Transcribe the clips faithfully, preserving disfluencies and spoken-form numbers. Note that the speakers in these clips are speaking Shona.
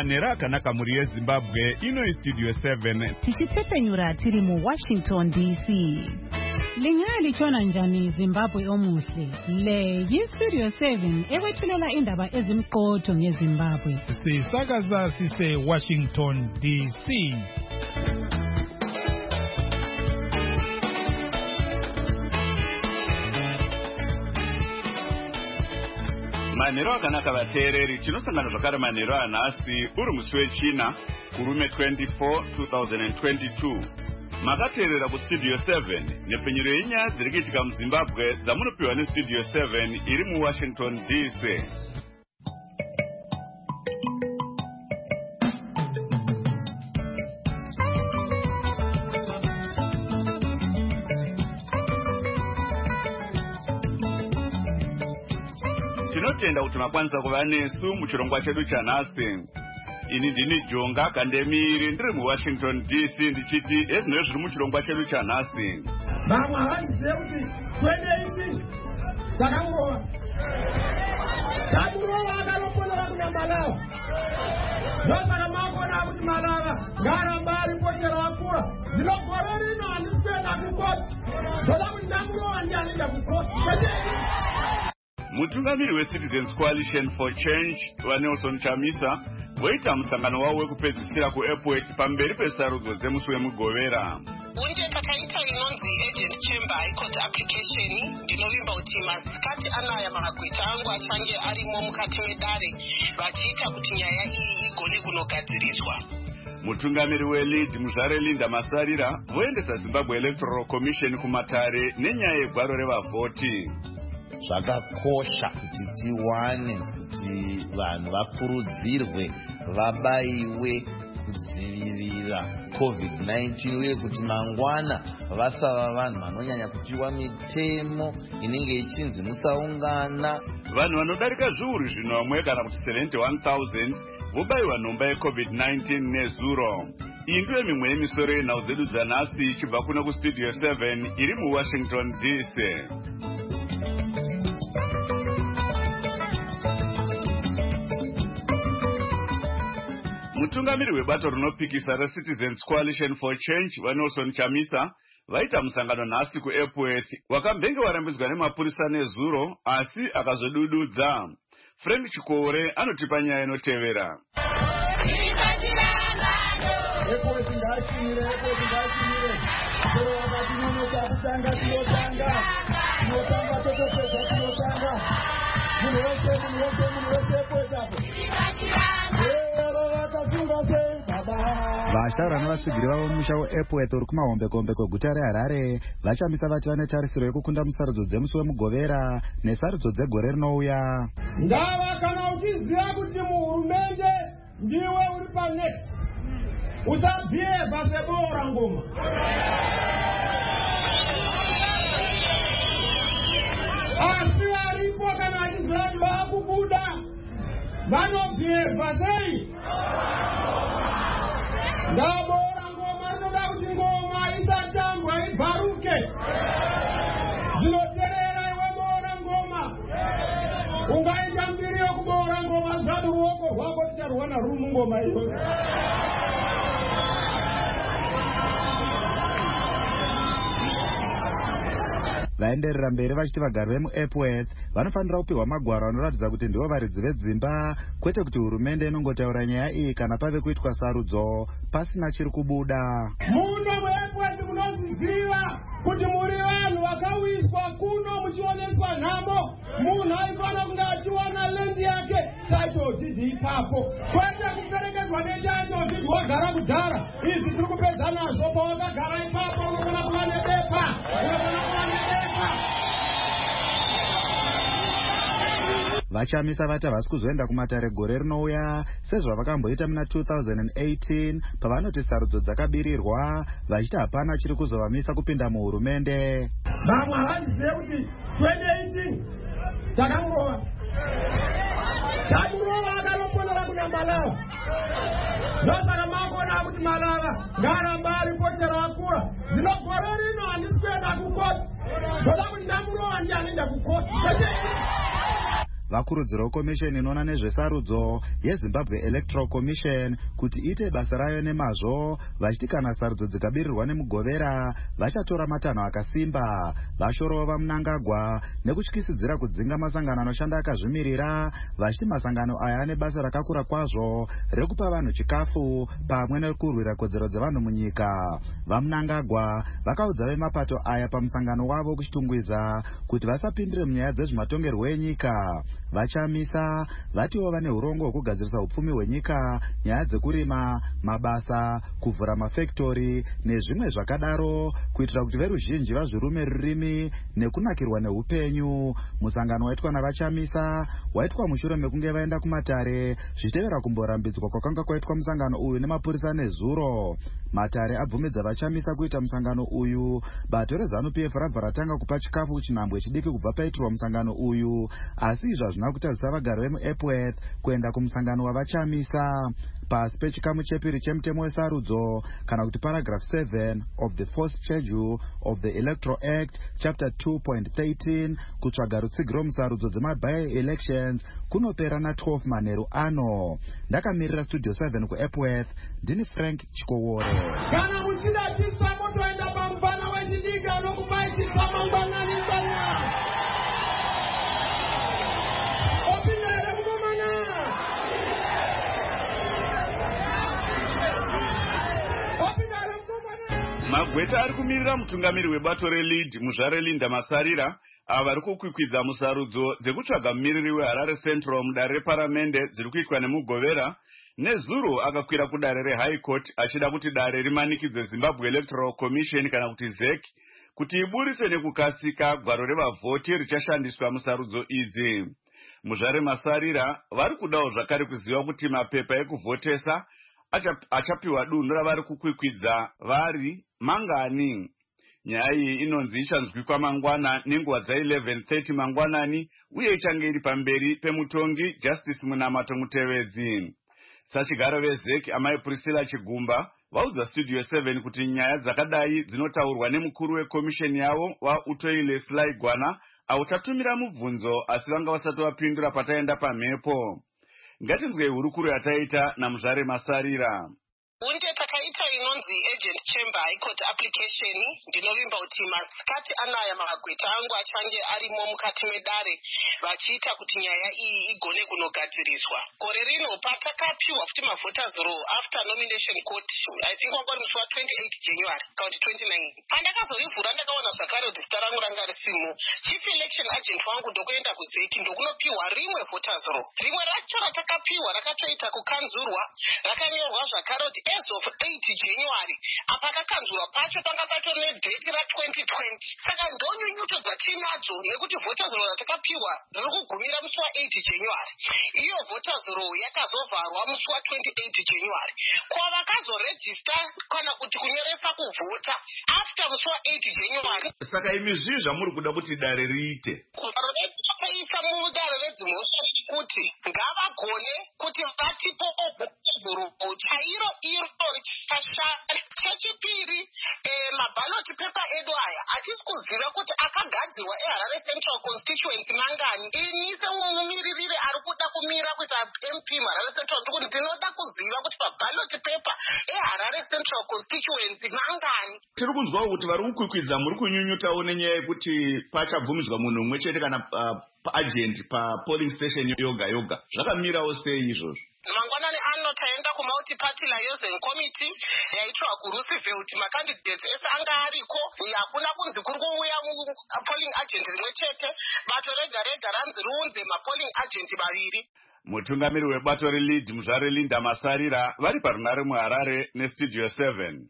Manera akanaka muri yeZimbabwe ino istudio seven. Tichitsepenyura tiri mu Washington D C. Lingali chona njani Zimbabwe omuhle. Le yistudio seven ewethulela indaba ezimqotho ngeZimbabwe. Sisakaza sise Washington D C. Manero akanaka vateereri tinosangana zvakare manero anhasi uri musi wechina kurume twenty-four two thousand twenty-two. Makateerera kustudio seven nepfenyuro yenyaya dziri kuitika muZimbabwe dzamunopiwa nestudio seven iri muWashington D C. Tinotenda kuti makwanisa kuva nesu muchirongwa chedu chanhasi. Ini ndini Jonga Kandemiri ndiri muWashington D C ndichiti ezvinenge zviri muchirongwa chedu chanhasi. Vamwe havaizive kuti twenty eighteen takamurova. Takamurova akanoponera kuna Malawi. Ndosaka makona kuti Malawi ngaramba aripochera akura. Zvino gore rino handisi kuenda kukoti. Ndoda kuti ndamurova ndianoenda kukoti. Mutungamiri weCitizens Coalition for Change waNelson Chamisa voita musangano wavo wekupedzisira kuEpworth pamberi pesarudzo dzemusi wemugovera. Unje takaita inonzi Agent Chamber High Court application ndinovimba kuti masikati anaya magweta angu achange arimo mukati medare vachiita kuti nyaya iyi igone kunogadziriswa. Mutungamiri weLead Muzvare Linda Masarira voendesa Zimbabwe Electoral Commission kumatare nenyaya yegwaro revavhoti. Zvakakosha kuti tiwane kuti vanhu vakurudzirwe vabaiwe kudzivirira covid nineteen uye kuti mangwana vasava vanhu vanonyanya kupiwa mitemo inenge ichinzi musaungana. Vanhu vanodarika zviuru zvinomwe kana kuti seventy-one thousand vobaiwa nhomba yecovid nineteen nezuro. Iyi ndiyo mimwe yemisoro yenhau dzedu dzanhasi ichibva kuno kustudio seven iri muWashington D C. Mutungamiri webato rinopikisa reCitizens Coalition for Change waNelson Chamisa vaita musangano nhasi kuEpworth wakambenge warambidzwa nemapurisa nezuro asi akazodududza. Frank Chikore anotipa nyaya inotevera. Epworth ngachimire, Epworth ngachimire. Soro wakati munoka kutanga tinotanga. Tinotanga totopedza tinotanga. Munhu wese, munhu wese, munhu wese Epworth apo. Vashtaura navasigiri vavo mumusha weEpworth uri kumahombekombe kweguta reHarare vachamisa vati vane tarisiro yekukunda musarudzo dzemusi wemugovera nesarudzo dzegore rinouya. Ndava kana uchiziva kuti muhurumende ndiwe uri panext usabhiyevha seboora ngoma. Asi varipo kana vachiziva kuti vakubuda vanobhiyevha sei. Ndabora ngoma rinoda kuti ngoma isatambwa ibharuke. Zvinoterera iwe boora ngoma. Ungaita mbiri yokuboora ngoma zvadu ruoko rwako ticharwana ruri mungoma iyoyo. Vaenderera mberi vachiti vagari vemuEpworth vanofanira kupiwa magwaro anoratidza kuti ndivo varidzi vedzimba, kwete kuti hurumende inongotaura nyaya iyi kana pave kuitwa sarudzo pasina chiri kubuda. Muno muEpworth munozviziva kuti muri vanhu vakawiswa kuno muchioneswa nhamo. Munhu aifanira kunge achiwana lendi yake title deed ipapo, kwete kuperekedzwa netitle deed wagara kudhara. Izvi tiri kupedza nazvo pawakagara ipapo unogona kuva nebepa, unogona kuva nebepa. Vachamisa vati havasi kuzoenda kumatare gore rinouya sezvavakamboita muna two thousand eighteen pavanoti sarudzo dzakabirirwa vachiti hapana chiri kuzovamisa kupinda muhurumende. Vamwe havaizive kuti twenty eighteen takamurova. Takamurova akanoponera kuna Malawi. Ndosaka makona kuti Malawi ngaramba aripochera akura. Zvino gore rino handisi kuenda kukoti. Ndoda kuti ndamurova ndianoenda kukoti. vakurudzirawo komisheni inoona nezvesarudzo yeZimbabwe Electoral Commission kuti ite basa rayo nemazvo, vachiti kana sarudzo dzikabirirwa nemugovera vachatora matanho akasimba. Vashorowo vaMnangagwa nekutyisidzira kudzinga masangano anoshanda akazvimirira, vachiti masangano aya ane basa rakakura kwazvo rekupa vanhu chikafu pamwe nekurwira kodzero dzevanhu munyika. VaMnangagwa vakaudza vemapato aya pamusangano wavo kuchitungwiza kuti vasapindire munyaya dzezvematongerwo enyika. Vachamisa vatiwo vane urongo hwekugadzirisa upfumi hwenyika, nyaya dzekurima, mabasa, kuvhura mafektori nezvimwe zvakadaro, kuitira kuti veruzhinji vazvirume rurimi nekunakirwa neupenyu. Musangano waitwa navachamisa waitwa mushure mekunge vaenda kumatare zvichitevera kumborambidzwa kwakanga kwaitwa musangano uyu nemapurisa nezuro. Matare abvumidza vachamisa kuita musangano uyu. Bato reZANU-P F rabva ratanga kupa chikafu kuchinhambwe chidiki kubva paitirwa musangano uyu, asi izvi hazvina kutadzisa vagari vemuEpworth kuenda kumusangano wavachamisa. Pasi pechikamu chepiri chemutemo wesarudzo kana kuti paragraph seven of the fourth schedule of the Electoral Act chapter two point thirteen, kutsvaga rutsigiro musarudzo dzema-by-elections kunopera na twelve manheru ano. Ndakamirira studio seven kuEpworth, ndini Frank Chikowore. Kana muchida chiswa motoenda pamubana wechidiga nokupai chiswa mangwanani sana. Opinere mukomana. Opinere mukomana. Magweta ari kumirira mutungamiri webato reLead muzvare Linda Masarira ava vari kukwikwiza musarudzo dzekutsvaga mumiriri weHarare Central mudare reparamende dziri kuitwa nemugovera. Nezuro akakwira kudare reHigh Court achida kuti dare rimanikidze Zimbabwe Electoral Commission kana kuti Z E C kuti iburise nekukasika gwaro revavhoti richashandiswa musarudzo idzi. Muzvare Masarira vari kudawo zvakare kuziva kuti mapepa ekuvhotesa achapiwa dunhu ravari kukwikwidza vari mangani. Nyaya iyi inonzi ichanzwikwa mangwana nenguva dza-eleven thirty mangwanani uye ichange iri pamberi pemutongi Justice Munamato Mutevedzi. Sachigaro veZ E C amai Priscilla Chigumba vaudza studio seven kuti nyaya dzakadai dzinotaurwa nemukuru wekomisheni yavo waUtoile Selaigwana autatumira mubvunzo asi vanga vasati vapindura pataenda pamhepo. Ngatinzwei hurukuro yataita namuzvare Masarira. Unde takaita inonzi agent chamber high court application ndinovimba kuti masikati anaya magweta angu achange arimo mukati medare vachiita kuti nyaya iyi igone kunogadziriswa. Gore rino patakapiwa kuti mavoters roll after nomination court I think wangori musi wa twenty-eight January kaunti twenty-nine. Pandakazorivhura ndakaona zvakare kuti zita rangu ranga risimo. Chief election agent wangu ndokuenda kuZ E C ndokunopiwa rimwe voters roll. Rimwe racho ratakapiwa rakatoita kukanzurwa rakanyorwa zvakare kuti as of eight January apa kakanzurwa pacho panga patone date ra twenty twenty. Saka ndonyunyuto dzatinadzo nekuti voters roll ratakapiwa riri kugumira musi wa eight January. Iyo voters roll yakazovharwa musi wa twenty-eight January. Kwa vakazoregister kana kuti kunyoresa kuvhota after musi wa eight January. Saka imi zvii zvamuri kuda kuti dare riite? Rakaisa mudare redzimhosva kuti ngavagone kuti vatipo vhuru chairo iro richashanda. Chechipiri maballot paper edu aya hatisi kuziva kuti akagadzirwa eHarare Central Constituency mangani. Inise umumiririre ari kuda kumira kuita M P muHarare Central kuti ndinoda kuziva kuti maballot paper eHarare Central Constituency mangani. Tiri kunzwawo kuti vari kukwikwidza muri kunyunyutawo nenyaya yekuti pachabvumidzwa munhu umwe chete kana agent pa polling station yoga yoga. Zvakamirawo sei izvozvo? Mangwanani ano taenda kumauti party liaison committee yaitwa kuRoosevelt macandidates ese anga ariko hakuna kunzi kuri kuuya polling agent rimwe chete. Bato rega rega ranzi riunze mapolling agent vaviri. Mutungamiri webato reLead muzvare Linda Masarira vari parunare muHarare nestudio seven.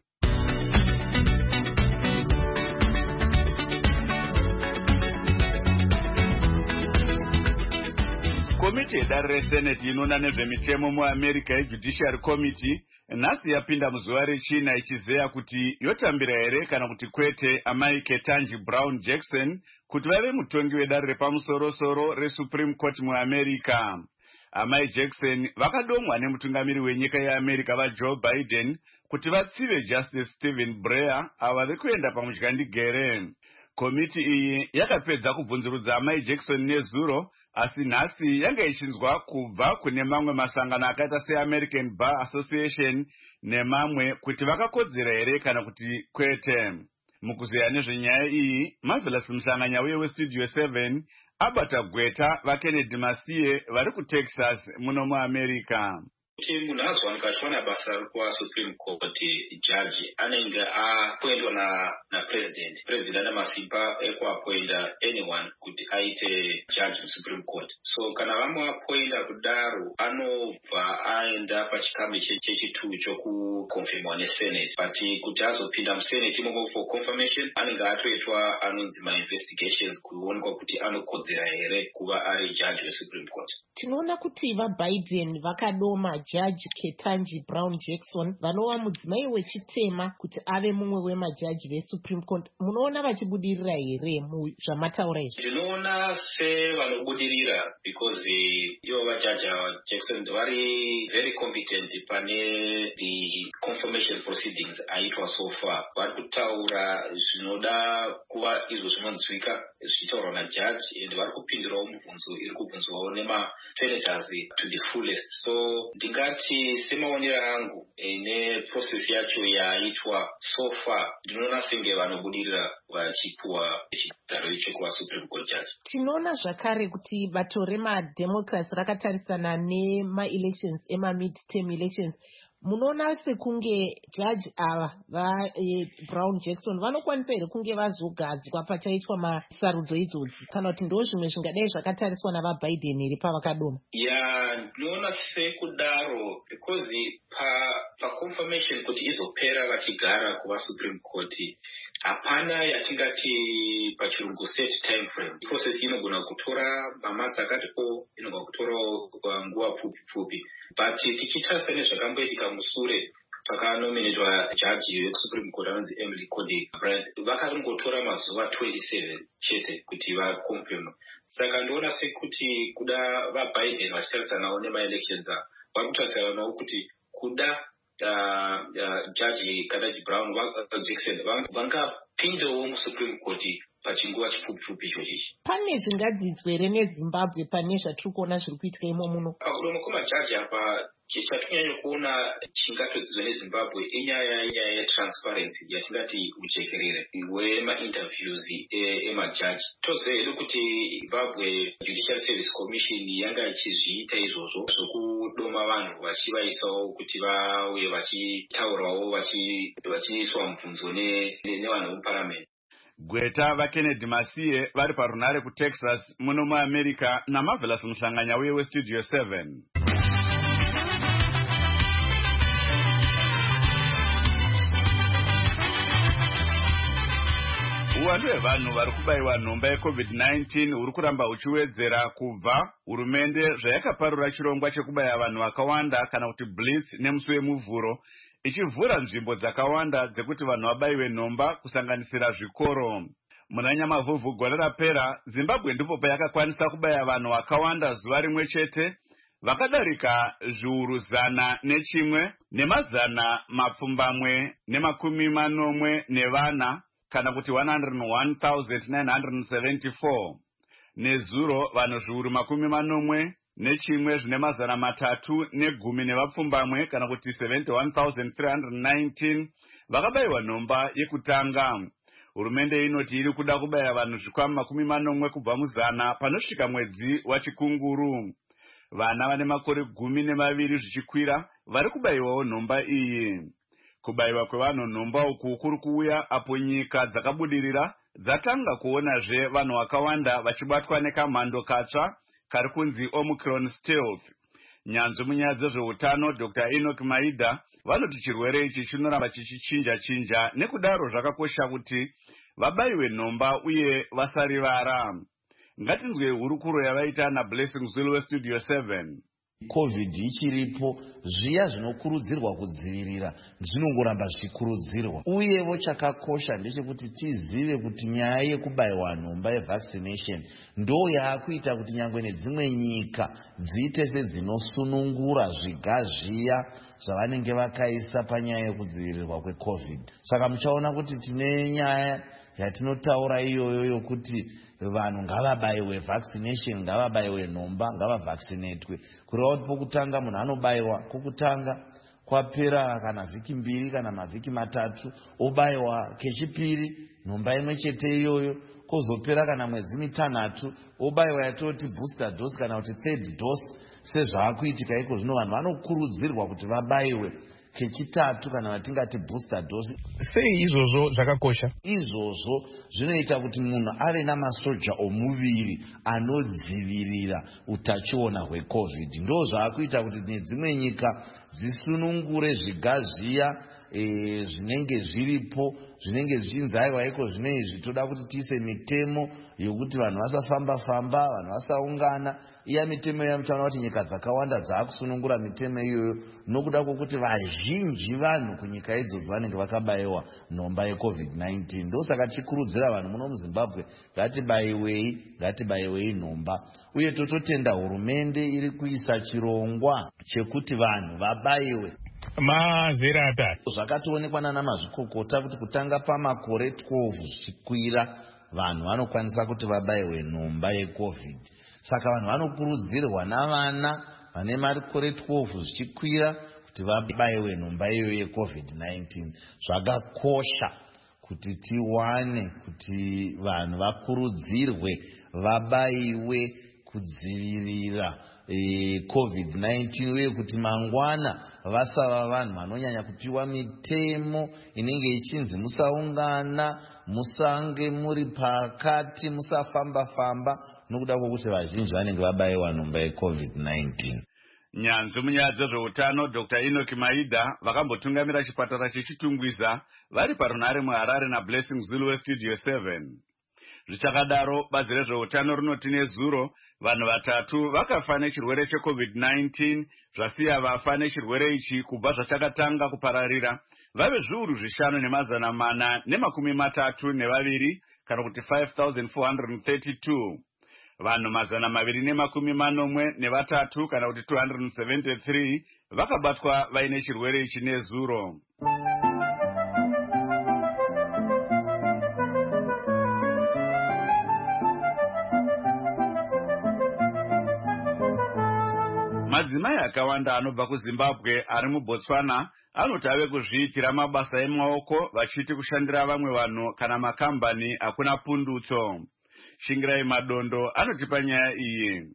Komiti yedare reSenate inoona nezvemitemo muAmerica yeJudiciary Committee nhasi yapinda muzuva rechina ichizeya kuti yotambira here kana kuti kwete amai Ketanji Brown Jackson kuti vave mutongi wedare repamusoro-soro reSupreme Court muAmerica. Amai Jackson vakadomwa nemutungamiri wenyika yeAmerica vaJoe Biden kuti vatsive Justice Stephen Breyer ava vari kuenda pamudyandigere. Komiti iyi yakapedza kubvunzurudza amai Jackson nezuro asi nhasi yange ichinzwa kubva kune mamwe masangano akaita seAmerican Bar Association nemamwe kuti vakakodzera here kana kuti kwete. Mukuzeya nezvenyaya iyi, Marvelous Mhlanganya uye weStudio seven abata gweta vaKennedy Masiye vari kuTexas muno muAmerica. Kuti munhu azowanika achiwana basa kuvaSupreme Court jaji anenge apoindwa na napresident president ane masimba ekuapoinda anyone kuti aite jaji muSupreme Court. So kana vamuapoinda kudaro anobva aenda pachikamu chechitatu chokukonfirmwa neSenate, but kuti azopinda muSenate imomo for confirmation anenge atoitwa anonzi mainvestigations kuonekwa kuti anokodzera here kuva ari jaji weSupreme Court. Tinoona kuti vaBiden vakadoma Judge Ketanji Brown Jackson vanova mudzimai wechitema kuti ave mumwe wemajaji veSupreme Court. Munoona vachibudirira here muzvamataura izvi? Tinoona sevanobudirira because ivo vajaji Jackson vari very competent pane the confirmation proceedings aitwa so far. Vari kutaura zvinoda kuva izvo zvinonzwika zvichitaurwa najaji and vari kupindirawo mubvunzo iri kubvunzwawo nemasenators to the fullest. So ndingati semaonera angu ine process yacho yaitwa so far ndinoona senge vanobudirira vachipuwa chigaro icho kuvaSupreme Court judge. Tinoona zvakare kuti bato remademocrats rakatarisana nema-elections ema-mid-term elections. Munoona sekunge judge ava vaBrown Jackson vanokwanisa here kunge vazogadzwa pachaitwa masarudzo idzodzi kana kuti ndo zvimwe zvingadai zvakatariswa navaBiden here pavakadoma? Ya, ndinoona sekudaro because pa paconfirmation kuti izopera vachigara kuvaSupreme Court hapana yatingati pachirungu set time frame. Process inogona kutora mamonths akati o inogona kutora nguva pfupi pfupi, but tichitarisa nezvakamboitika musure pakanominatwa jaji weSupreme Court anonzi Emily Coney Barrett vakatongotora mazuva twenty-seven chete kuti vaconfirm. Saka ndoona sekuti kuda vaBiden vachitarisanawo nemaelections vari kutarisanawo kuti kuda Uh, uh, Judge Ketanji Brown uh, Jackson vangapindawo muSupreme Court pachinguva chipfupi ichochi. Pane zvingadzidzwe here neZimbabwe pane zvatiri kuona zviri kuitika imo muno? Pakudomo kwemajaji apa chatonyanya kuona chingatodzidzwa neZimbabwe inyaya inyaya yetransparency yatingati ujekerere wemainterviews emajaji. Toziva kuti Zimbabwe Judicial Service Commission yanga ichizviita izvozvo zvokudoma vanhu vachivaisawo kuti vauye vachitaurawo vachiiswa mubvunzo nevanhu vemuparamendi. Gweta vaKennedy Masiye vari parunare kuTexas muno muAmerica naMarvelous Mhlanganya uye weStudio seven. Uwandu hwevanhu vari kubayiwa nhomba yeCovid nineteen huri kuramba huchiwedzera kubva hurumende zvayakaparura chirongwa chekubaya vanhu vakawanda kana kuti blitz nemusi wemuvhuro ichivhura nzvimbo dzakawanda dzekuti vanhu vabayiwe nhomba kusanganisira zvikoro. Muna Nyamavhuvhu gore rapera Zimbabwe ndipo payakakwanisa kubaya vanhu vakawanda zuva rimwe chete vakadarika zviuru zana nechimwe nemazana mapfumbamwe nemakumi manomwe nevana kana kuti one hundred one thousand nine hundred seventy-four. Nezuro vanhu zviuru makumi manomwe nechimwe zvine mazana matatu negumi nevapfumbamwe kana kuti seventy-one thousand three hundred nineteen vakabayiwa nhomba yekutanga. Hurumende inoti iri kuda kubaya vanhu zvikwama makumi manomwe kubva muzana panosvika mwedzi wachikunguru. Vana vane makore gumi nemaviri zvichikwira vari kubayiwawo nhomba iyi. Kubayiwa kwevanhu nhomba uku kuri kuuya apo nyika dzakabudirira dzatanga kuonazve vanhu vakawanda vachibatwa nekamhando katsva kari kunzi Omicron stealth. Nyanzvi munyaya dzezveutano Doctor Enoch Maida vanoti chirwere ichi chinoramba chichichinja chinja nekudaro zvakakosha kuti vabayiwe nhomba uye vasarivara. Ngatinzwe hurukuro yavaita naBlessing Zulu weStudio seven. COVID ichiripo zviya zvinokurudzirwa kudzivirira zvinongoramba zvichikurudzirwa, uyewo chakakosha ndechekuti tizive kuti nyaya yekubayiwa nhomba yevaccination ndo yaakuita kuti nyangwe nedzimwe nyika dziite sedzinosunungura zviga zviya zvavanenge vakaisa panyaya yekudzivirirwa kweCovid. Saka muchaona kuti tine nyaya yatinotaura iyoyo yokuti vanhu ngavabayiwe vaccination, ngavabayiwe nhomba, ngavavaccinatwe kureva kuti pokutanga munhu anobayiwa kokutanga kwapera kana vhiki mbiri kana mavhiki matatu obayiwa kechipiri nhomba imwe chete iyoyo, kozopera kana mwedzi mitanhatu obayiwa yatoti booster dose kana kuti third dose. Sezvaakuitika iko zvino vanhu vanokurudzirwa kuti vabayiwe kechitatu kana vatingati booster dose. Sei izvozvo zvakakosha? Izvozvo zvinoita kuti munhu ave namasoja omuviri anodzivirira utachiona hwecovid. Ndo zvaakuita kuti nedzimwe nyika dzisunungure zvigaziya e, zvinenge zviripo zvinenge zvichinzi aiwa iko zvinezvi toda kuti tiise mitemo yokuti vanhu vasafamba famba, vanhu vasaungana. Iya mitemo iya muchaona kuti nyika dzakawanda dzaakusunungura mitemo iyoyo nokuda kwokuti vazhinji vanhu kunyika idzodzo vanenge vakabayiwa nhomba yecovid nineteen. Ndosaka tichikurudzira vanhu muno muZimbabwe ngatibayiwei, ngatibayiwei nhomba. Uye tototenda hurumende iri kuisa chirongwa chekuti vanhu vabayiwe mazera atatu. Zvakatoonekwa nana mazvikokota kuti kutanga pamakore twelve zvichikwira vanhu vanokwanisa kuti vabayiwe nhomba yecovid. Saka vanhu vanokurudzirwa navana vane makore twelve zvichikwira kuti vabayiwe nhomba iyoyo yecovid nineteen. Zvakakosha kuti tiwane kuti vanhu vakurudzirwe vabayiwe kudzivirira E, covid nineteen uye kuti mangwana vasava vanhu vanonyanya kupiwa mitemo inenge ichinzi musaungana, musange muri pakati, musafamba famba nokuda kwokuti vazhinji vanenge vabayiwa nhomba yecovid nineteen. Nyanzvi munyaya dzezveutano Doctor Enoch Maida vakambotungamira chipatara chechitungwiza vari parunare muHarare naBlessing Zulu weStudio seven. Zvichakadaro bazi rezveutano rinoti nezuro vanhu vatatu vakafa nechirwere checovid nineteen zvasiya vafa nechirwere ichi kubva zvachakatanga kupararira vave zviuru zvishanu nemazana mana nemakumi matatu nevaviri kana kuti five thousand four hundred thirty-two. Vanhu mazana maviri nemakumi manomwe nevatatu kana kuti two hundred seventy-three vakabatwa vaine chirwere ichi nezuro. Madzimai akawanda anobva kuZimbabwe ari muBotswana anoti ave kuzviitira mabasa emaoko vachiti kushandira vamwe vanhu kana makambani hakuna pundutso. Shingirai Madondo anotipa nyaya iyi.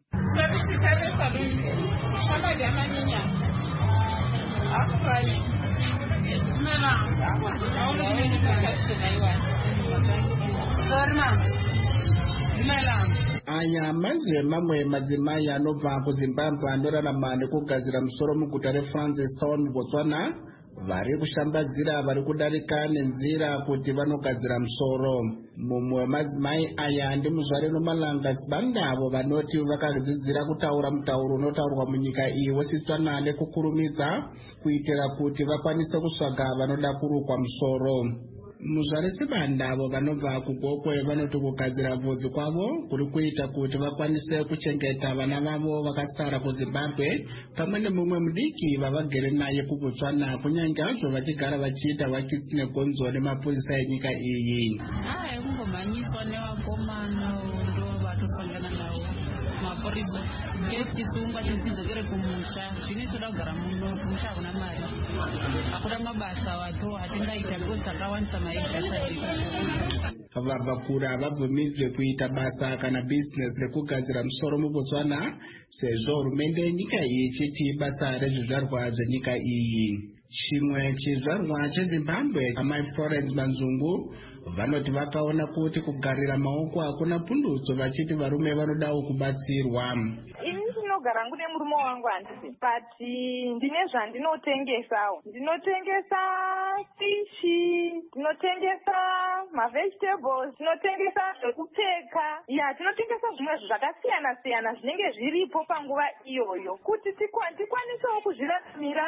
Aya mazve mamwe madzimai anobva kuZimbabwe anorarama nekugadzira musoro muguta reFrancistown muBotswana vari kushambadzira vari kudarika nenzira kuti vanogadzira musoro. Mumwe wemadzimai aya ndimuzvare Nomalanga Sibandavo vanoti vakadzidzira kutaura mutauro unotaurwa munyika iyi weSetswana nekukurumidza kuitira kuti vakwanise kusvaga vanoda kurukwa musoro. Muzvare Sibandavo vanobva kuGokwe vanoti kugadzira bvudzi kwavo kuri kuita kuti vakwanise kuchengeta vana vavo vakasara kuZimbabwe pamwe nemumwe mudiki vavagere naye kuBotswana kunyange hazvo vachigara vachiita vakitsi negonzo nemapurisa enyika iyi. Hai kungomhanyiswa nevakomana ndo vatosangana navo mapurisa ngetisunga tidzokere kumusha zvine toda kugara muno kumusha hakuna mari hakuna mabasa wato hatingaita because takawandisa maegasa. Vabvakura vabvumidzwe kuita basa kana business rekugadzira musoro muBotswana sezvo hurumende yenyika iyi ichiti basa rezvizvarwa zvenyika iyi. Chimwe chizvarwa cheZimbabwe amai Florence Manzungu vanoti vakaona kuti kugarira maoko hakuna pundutso vachiti varume vanodawo kubatsirwa. Ndinogara ngune murume wangu handisi but ndine zvandinotengesawo. Ndinotengesa fishi, ndinotengesa mavegetables, ndinotengesa zvekupfeka. Ya, tinotengesa zvimwe zvakasiyana siyana zvinenge zviripo panguva iyoyo kuti tikwanisewo kuzviraramira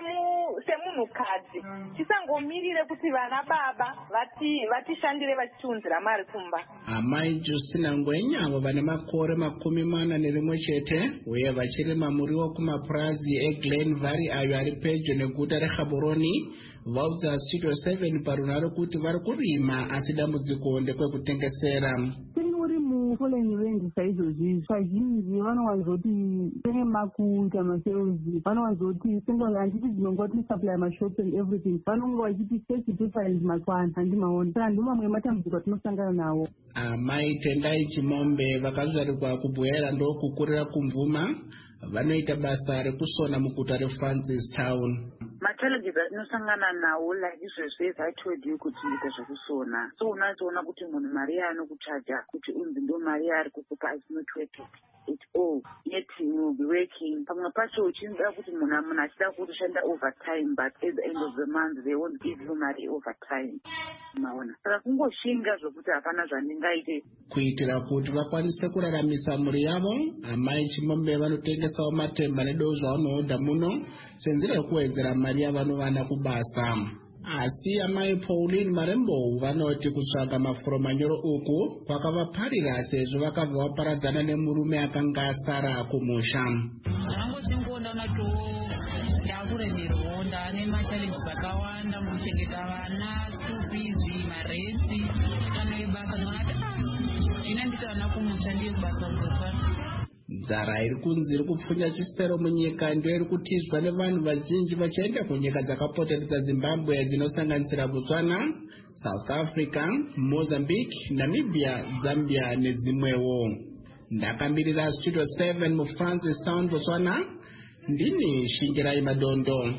semunhukadzi. Tisangomirire kuti vana baba vatishandire vachitiunzira mari kumba. Amai Justina Ngwenya avo vane makore makumi mana nerimwe chete uye vachirima muriwo kumapurazi eGlen Valley ayo ari pedyo neguta reGaborone vaudza Studio seven parunhare kuti vari kurima asi dambudziko ndekwekutengesera. uri muforeign land saizvozvi zvazhinji vanowazoti tenge makuita maseuzi vanowazoti single handiti dzinongoti supply mashop and everything vanonge vachiti thirty different makwana handimaoni saka ndo mamwe matambudziko atinosangana nawo. Amai Tendai Chimombe vakazvarirwa kubwera ndokukurira kumvuma vanoita basa rekusona muguta reFrancis Town. machallenges atinosangana nawo like izvezvo as I told you kuti ita zvekusona so unotoona kuti munhu mari yaanokuchaja kuti unzi ndo mari yaari kukupa is not worth it at all yet you will be working pamwe pacho uchinzira kuti munhu munhu achida kutoshanda overtime but at the end of the month they won't give you mari overtime maona saka kungoshinga zvokuti hapana zvandingaite kuitira kuti vakwanise kuraramisa mhuri yavo. Amai Chimombe vanotengesawo matemba nedou zvavanohodha muno senzira yekuwedzera mari yavanovana kubasa. Asi amai Pauline Marembo vanoti kutsvaga mafuro manyoro uku kwakavaparira sezvo vakabva vaparadzana nemurume akanga asara kumusha. Ndangoti nacho ndakuremerwa ndane machallenges akawanda mukuchengeta vana school fees marenti kana ibasa ndinoti ina nditaona kumusha ndiye kubasa kuzofana. Nzara iri kunzi iri kupfunya chisero munyika ndiyo iri kutizwa nevanhu vazhinji vachienda kunyika dzakapoteredza Zimbabwe dzinosanganisira Botswana, South Africa, Mozambique, Namibia, Zambia nedzimwewo. Ndakamirira Studio seven muFrancis Town, Botswana, ndini Shingirai Madondo.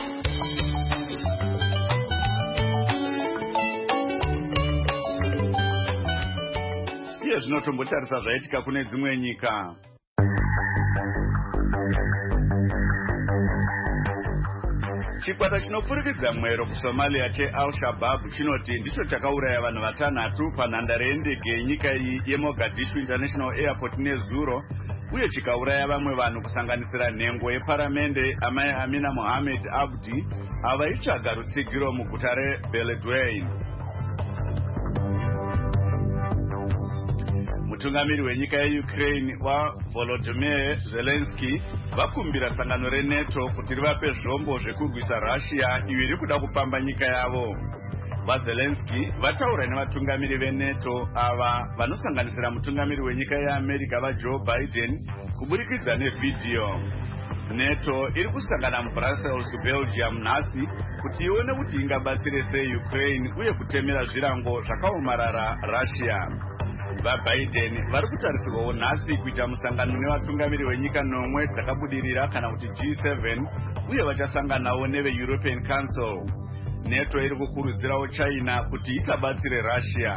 Iye zvinotombotarisa zvaitika kune dzimwe nyika. Chikwata chinopfurikidza mwero kuSomalia cheAl-Shabaab chinoti ndicho chakauraya vanhu vatanhatu panhandare yendege yenyika iyi yeMogadishu International Airport nezuro uye chikauraya vamwe vanhu kusanganisira nhengo yeparamende amai Amina Mohamed Abdi avaitsvaga rutsigiro muguta reBeledweyne. Mutungamiri wenyika yeUkraine waVolodymyr Zelensky vakumbira sangano reNATO kuti rivape zvombo zvekurwisa Russia iyo iri kuda kupamba nyika yavo. VaZelensky vataura nevatungamiri veNATO ava vanosanganisira mutungamiri wenyika yeAmerica vaJoe Biden kuburikidza nevhidhiyo. NATO iri kusangana muBrussels kuBelgium nhasi kuti ione kuti ingabatsire sei Ukraine uye kutemera zvirango zvakaomarara Russia. VaBiden vari kutarisirwawo nhasi kuita musangano nevatungamiri wenyika nomwe dzakabudirira kana kuti G seven uye vachasanganawo neveEuropean Council. NATO iri kukurudzirawo China kuti isabatsire Russia.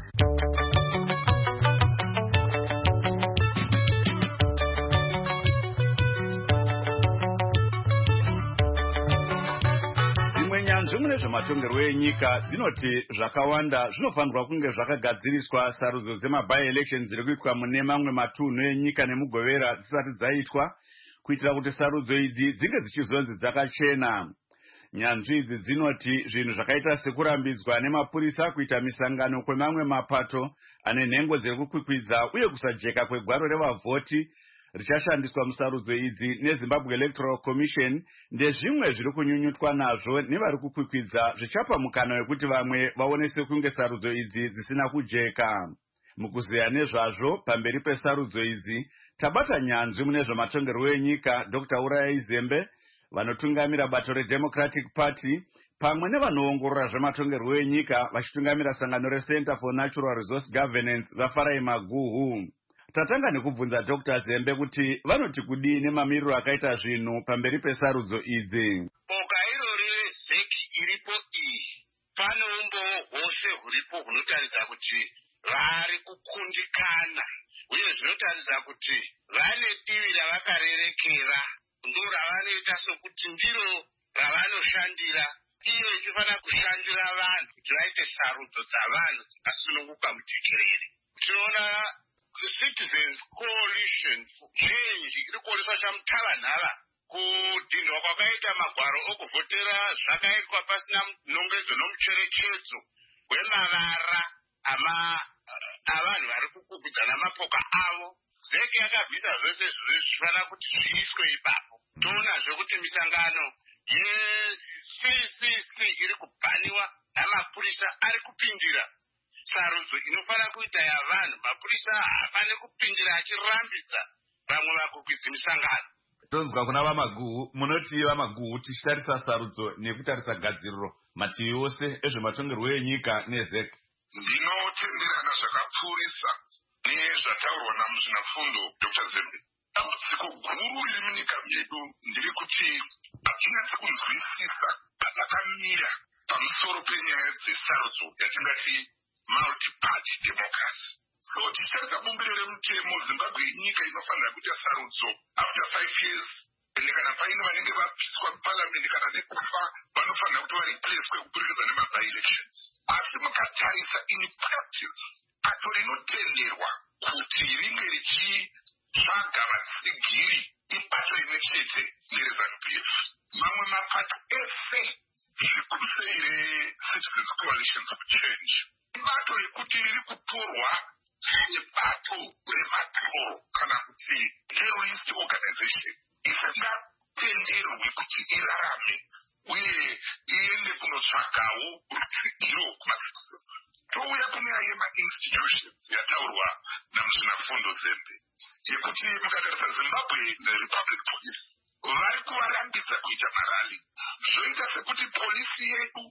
Zvimwe zvematongerwo enyika dzinoti zvakawanda zvinofanirwa kunge zvakagadziriswa sarudzo dzema-by-elections dziri kuitwa mune mamwe matunhu enyika nemugovera dzisati dzaitwa kuitira kuti sarudzo idzi dzinge dzichizonzi dzakachena. Nyanzvi idzi dzinoti zvinhu zvakaita sekurambidzwa nemapurisa kuita misangano kwemamwe mapato ane nhengo dziri kukwikwidza uye kusajeka kwegwaro revavhoti richashandiswa musarudzo idzi neZimbabwe Electoral Commission ndezvimwe zviri kunyunyutwa nazvo nevari kukwikwidza zvichapa mukana wekuti vamwe vaonese kunge sarudzo idzi dzisina kujeka. Mukuziya nezvazvo pamberi pesarudzo idzi tabata nyanzvi mune zvematongerwo enyika Doctor Urayai Zembe vanotungamira bato reDemocratic Party pamwe nevanoongorora zvematongerwo enyika vachitungamira sangano reCenter for Natural Resource Governance vaFarai Maguhu. Tatanga nekubvunza Doctor Zembe kuti vanoti kudii nemamiriro akaita zvinhu pamberi pesarudzo idzi. Boka irori rezeki iripo iyi pane umbowo hwose huripo hunotaridza kuti vari kukundikana uye zvinotaridza kuti vane divi ravakarerekera ndo ravanoita sokuti ndiro ravanoshandira iyo ichifanira kushandira vanhu kuti vaite sarudzo dzavanhu dzakasununguka mujekerere. Tinoona Citizens Coalition for Change iri kuoneswa chamutavanhava kudhindwa kwakaita magwaro okuvhotera zvakaitwa pasina nongedzo nomucherechedzo wemavara avanhu vari kukukudzana mapoka avo. Zeki yakabvisa zvose zvifanira kuti zviiswe ipapo. Toonazve kuti misangano C C C iri kubhaniwa namapurisa ari kupindira sarudzo inofanira kuita yavanhu. Mapurisa haafani kupindira achirambidza vamwe vakukwidzi misangano. Tonzwa kuna vamaguhu, munoti vamaguhu tichitarisa sarudzo nekutarisa gadziriro mativi ose ezvematongerwo enyika nezek. Ndinotenderana zvakapfuurisa nezvataurwa namuzvinafundo Doctor Zembe. Dambudziko guru riri munyika medu nderekuti hatinasi kunzwisisa patakamira pamusoro penyaya dzesarudzo yatingati multi-party democracy. So tichitarisa bumbiro remutemo, Zimbabwe inyika inofanira kuita sarudzo after five years. Ende kana paine vanenge vapiswa parliament kana nekufa vanofanira kuti vareplacwe kuburikidza nema-by-elections. Asi mukatarisa in practice bato rinotenderwa kuti ringe richitsvaga vatsigiri ibato rimwe chete nereZANU-P F. Mamwe mapato ese zvikuru sei reCitizens Coalition for Change ibato rekuti riri kutorwa sebato rematoro kana kuti terrorist organization isingatenderwi kuti irarame uye iende kunotsvagawo rutsigiro kumacitizens. Touya kunyaya yema-institutions yataurwa namuzvinafundo Zembe yekuti mukatarisa Zimbabwe Republic Police vari kuvarambidza kuita marali, zvoita sekuti polisi yedu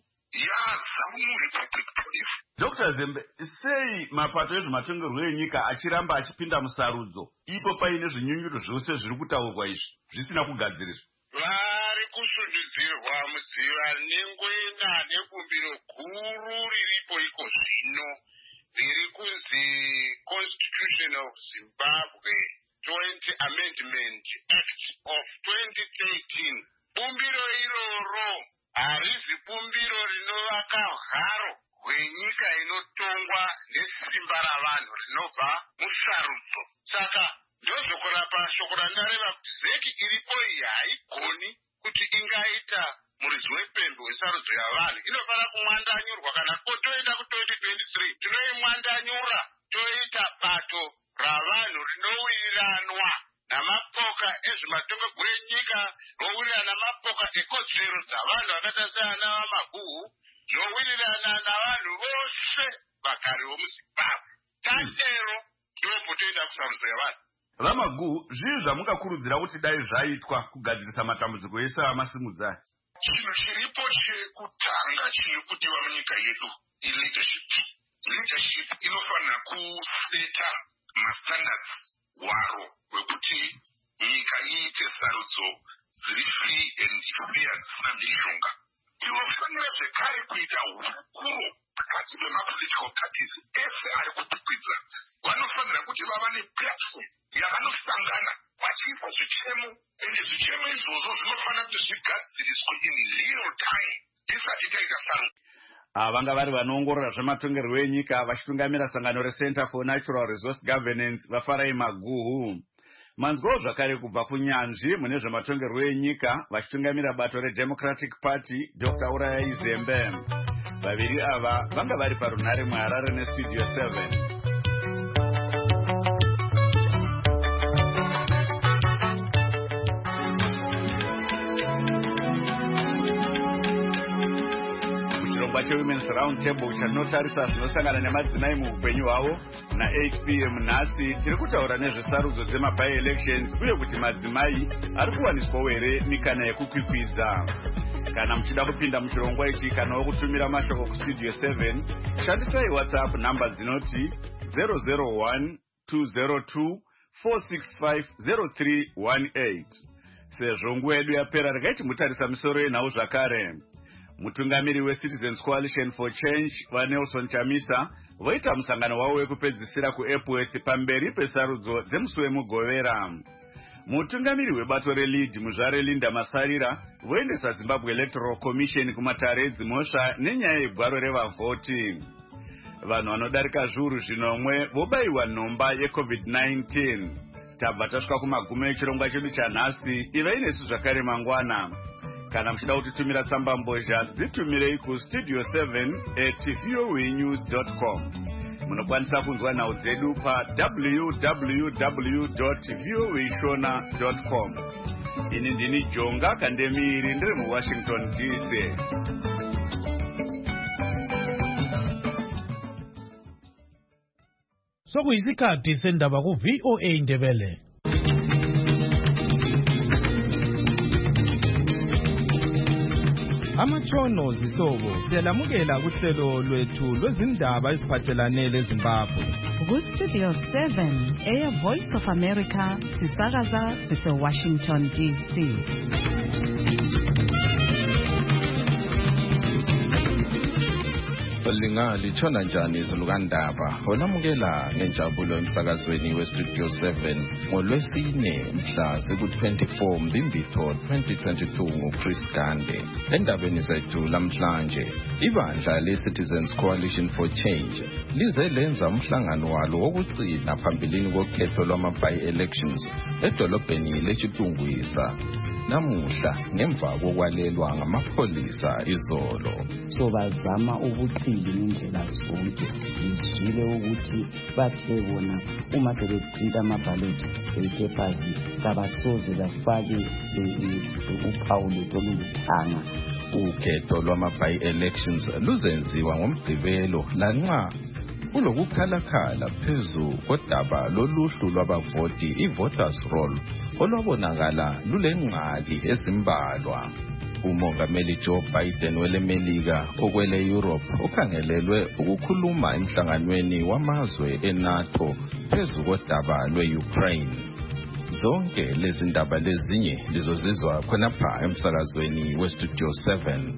yazamu Republic Police. Doctor Zembe, sei mapato ezvematongerwo enyika achiramba achipinda musarudzo ipo paine zvinyunyuto zvose zviri kutaurwa izvi zvisina kugadziriswa? Vari kusundudzirwa mudziva nengwena nebumbiro guru riripo iko zvino riri kunzi Constitution of Zimbabwe twenty Amendment Act of twenty thirteen. Bumbiro iroro harizi bumbiro rinovaka haro hwenyika inotongwa nesimba ravanhu rinobva musarudzo. Saka ndozokurapa shoko randareva kuti zeki iripo iyi haigoni kuti ingaita muridzi wepembe wesarudzo yavanhu. Inofanira kumwandanyurwa kana toenda ku twenty twenty-three tinoimwandanyura toita bato ravanhu rinowiriranwa namapoka ezvematongerwo enyika, rowirirana namapoka ekodzero dzavanhu vakaita seana vamaguhu, zvowirirana navanhu vose vagari vomuZimbabwe. Tatero ndopo toenda kusarudzo yavanhu. Vamaguhu, zvii zvamungakurudzira kuti dai zvaitwa kugadzirisa matambudziko ese amasimudzai? Chinhu chiripo chekutanga chiri kudiwa munyika yedu ileadership. Leadership inofanira kuseta mastandards waro wekuti nyika iite sarudzo dziri free and fair dzisina mhirizhonga. Tinofanira zvekare kuita hurukuro pakati pemapolitical parties ese ari kutukwidza. Vanofanira kuti vava neplatform yavanosangana vachiisa zvichemo, ende zvichemo izvozvo zvinofanira kuti zvigadziriswe in real time tisati taita sarudzo. Vanga vari vanoongorora zvematongerwo enyika vachitungamira sangano reCenter for Natural Resource Governance Vafarai Maguhu. Manzwawo zvakare kubva kunyanzvi mune zvematongerwo enyika vachitungamira bato reDemocratic Party Doctor Urayai Zembe. Vaviri ava vanga vari parunhare muHarare neStudio seven. Women's Round Table chanotarisa zvinosangana nemadzimai muupenyu hwavo na eight p m nhasi tiri kutaura nezvesarudzo dzema-by-elections uye kuti madzimai ari kuwaniswawo here mikana yekukwikwidza. Kana muchida kupinda muchirongwa ichi kana wokutumira mashoko kuStudio seven, shandisai WhatsApp namba dzinoti zero zero one two zero two four six five zero three one eight. Sezvo nguva yedu yapera regai timutarisa misoro yenhau zvakare. Mutungamiri weCitizens Coalition for Change vaNelson Chamisa voita musangano wavo wekupedzisira kuEpworth pamberi pesarudzo dzemusi wemugovera. Mutungamiri webato reLead muzvare Linda Masarira voendesa Zimbabwe Electoral Commission kumatare edzimhosva nenyaya yegwaro revavhoti. Vanhu vanodarika zviuru zvinomwe vobayiwa nhomba yeCovid nineteen. Tabva tasvika kumagumo echirongwa chedu chanhasi, ivai nesu zvakare mangwana. Kana muchida kutitumira tsamba mbozha dzitumirei kustudio seven at voanews dot com. Munokwanisa kunzwa nhau dzedu pa w w w dot voashona dot com. ini ndini Jonga Kandemiri ndiri muWashington D C. Sokuyisikhathi sendaba ku V O A Ndebele. Amatshono zihlobo siyalamukela kuhlelo lwethu lwezindaba eziphathelane leZimbabwe. Ku Studio seven, Air Voice of America, sisakaza sise Washington D C. Lingali chona njani izulukandaba olamukela ngenjabulo emsakazweni weStudio seven ngolwesine mhla ziku twenty-four Mbimbitho twenty twenty-two nguChris Gande. Endabeni zethu lamhlanje ibandla leCitizens Coalition for Change lize lenza umhlangano walo wokugcina phambilini kokhetho lwama-by-elections edolobheni leChitungwiza namuhla ngemva kokwalelwa ngamapholisa izolo. So bazama ubuqili ngendlela zonke izwile ukuthi bathe bona uma sebeprinta amaballot papers kabasoze bafake uphawu loluluthanga. Ukhetho lwama-by-elections luzenziwa ngomgqibelo lanxa kulokukhalakhala phezu kodaba loluhlu lwabavoti i-voters roll olwabonakala lulengxaki ezimbalwa. Umongameli Joe Biden welemelika okwele Europe ukhangelelwe ukukhuluma emhlanganweni wamazwe eNATO phezu kodaba lwe-Ukraine. Zonke lezi ndaba lezinye lizozizwa khonapha emsakazweni weStudio seven.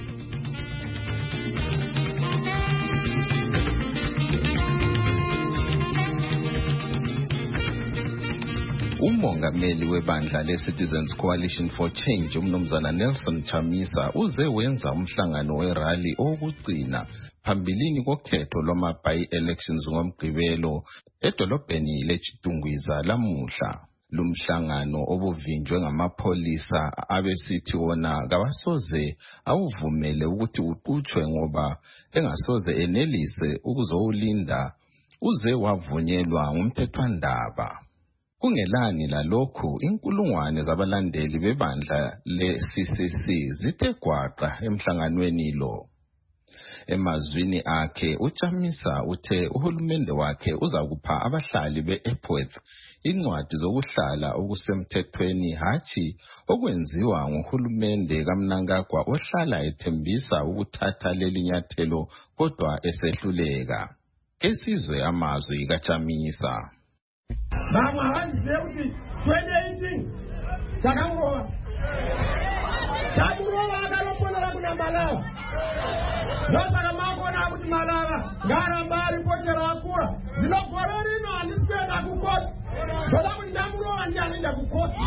Umongameli webandla leCitizens Coalition for Change umnumzana Nelson Chamisa uze wenza umhlangano werally okugcina phambilini kokhetho lwama-by-elections ngomgqibelo edolobheni leChitungwiza lamuhla. Lumhlangano obuvinjwe ngamapholisa abesithi wona kawasoze awuvumele ukuthi uqhutshwe ngoba engasoze enelise ukuzowulinda uze wavunyelwa ngumthethwandaba. Kungelani lalokhu inkulungwane zabalandeli bebandla le-C C C zithe gwaqa emhlanganweni lo. Emazwini akhe uChamisa uthe uhulumende wakhe uzakupha abahlali be-Epworth incwadi zokuhlala okusemthethweni hathi okwenziwa nguhulumende kaMnangagwa ohlala ethembisa ukuthatha leli nyathelo kodwa esehluleka. Esizwe amazwi kaChamisa. Bamwe abazize ukuthi twenty eighteen takangoba takuroba akalopona kunambala nosaka makona kuti malala ngarambari pochera akura zinogora rino andisipenda kukoti ndoda kuti ndamuroba ndiyaenda kukoti.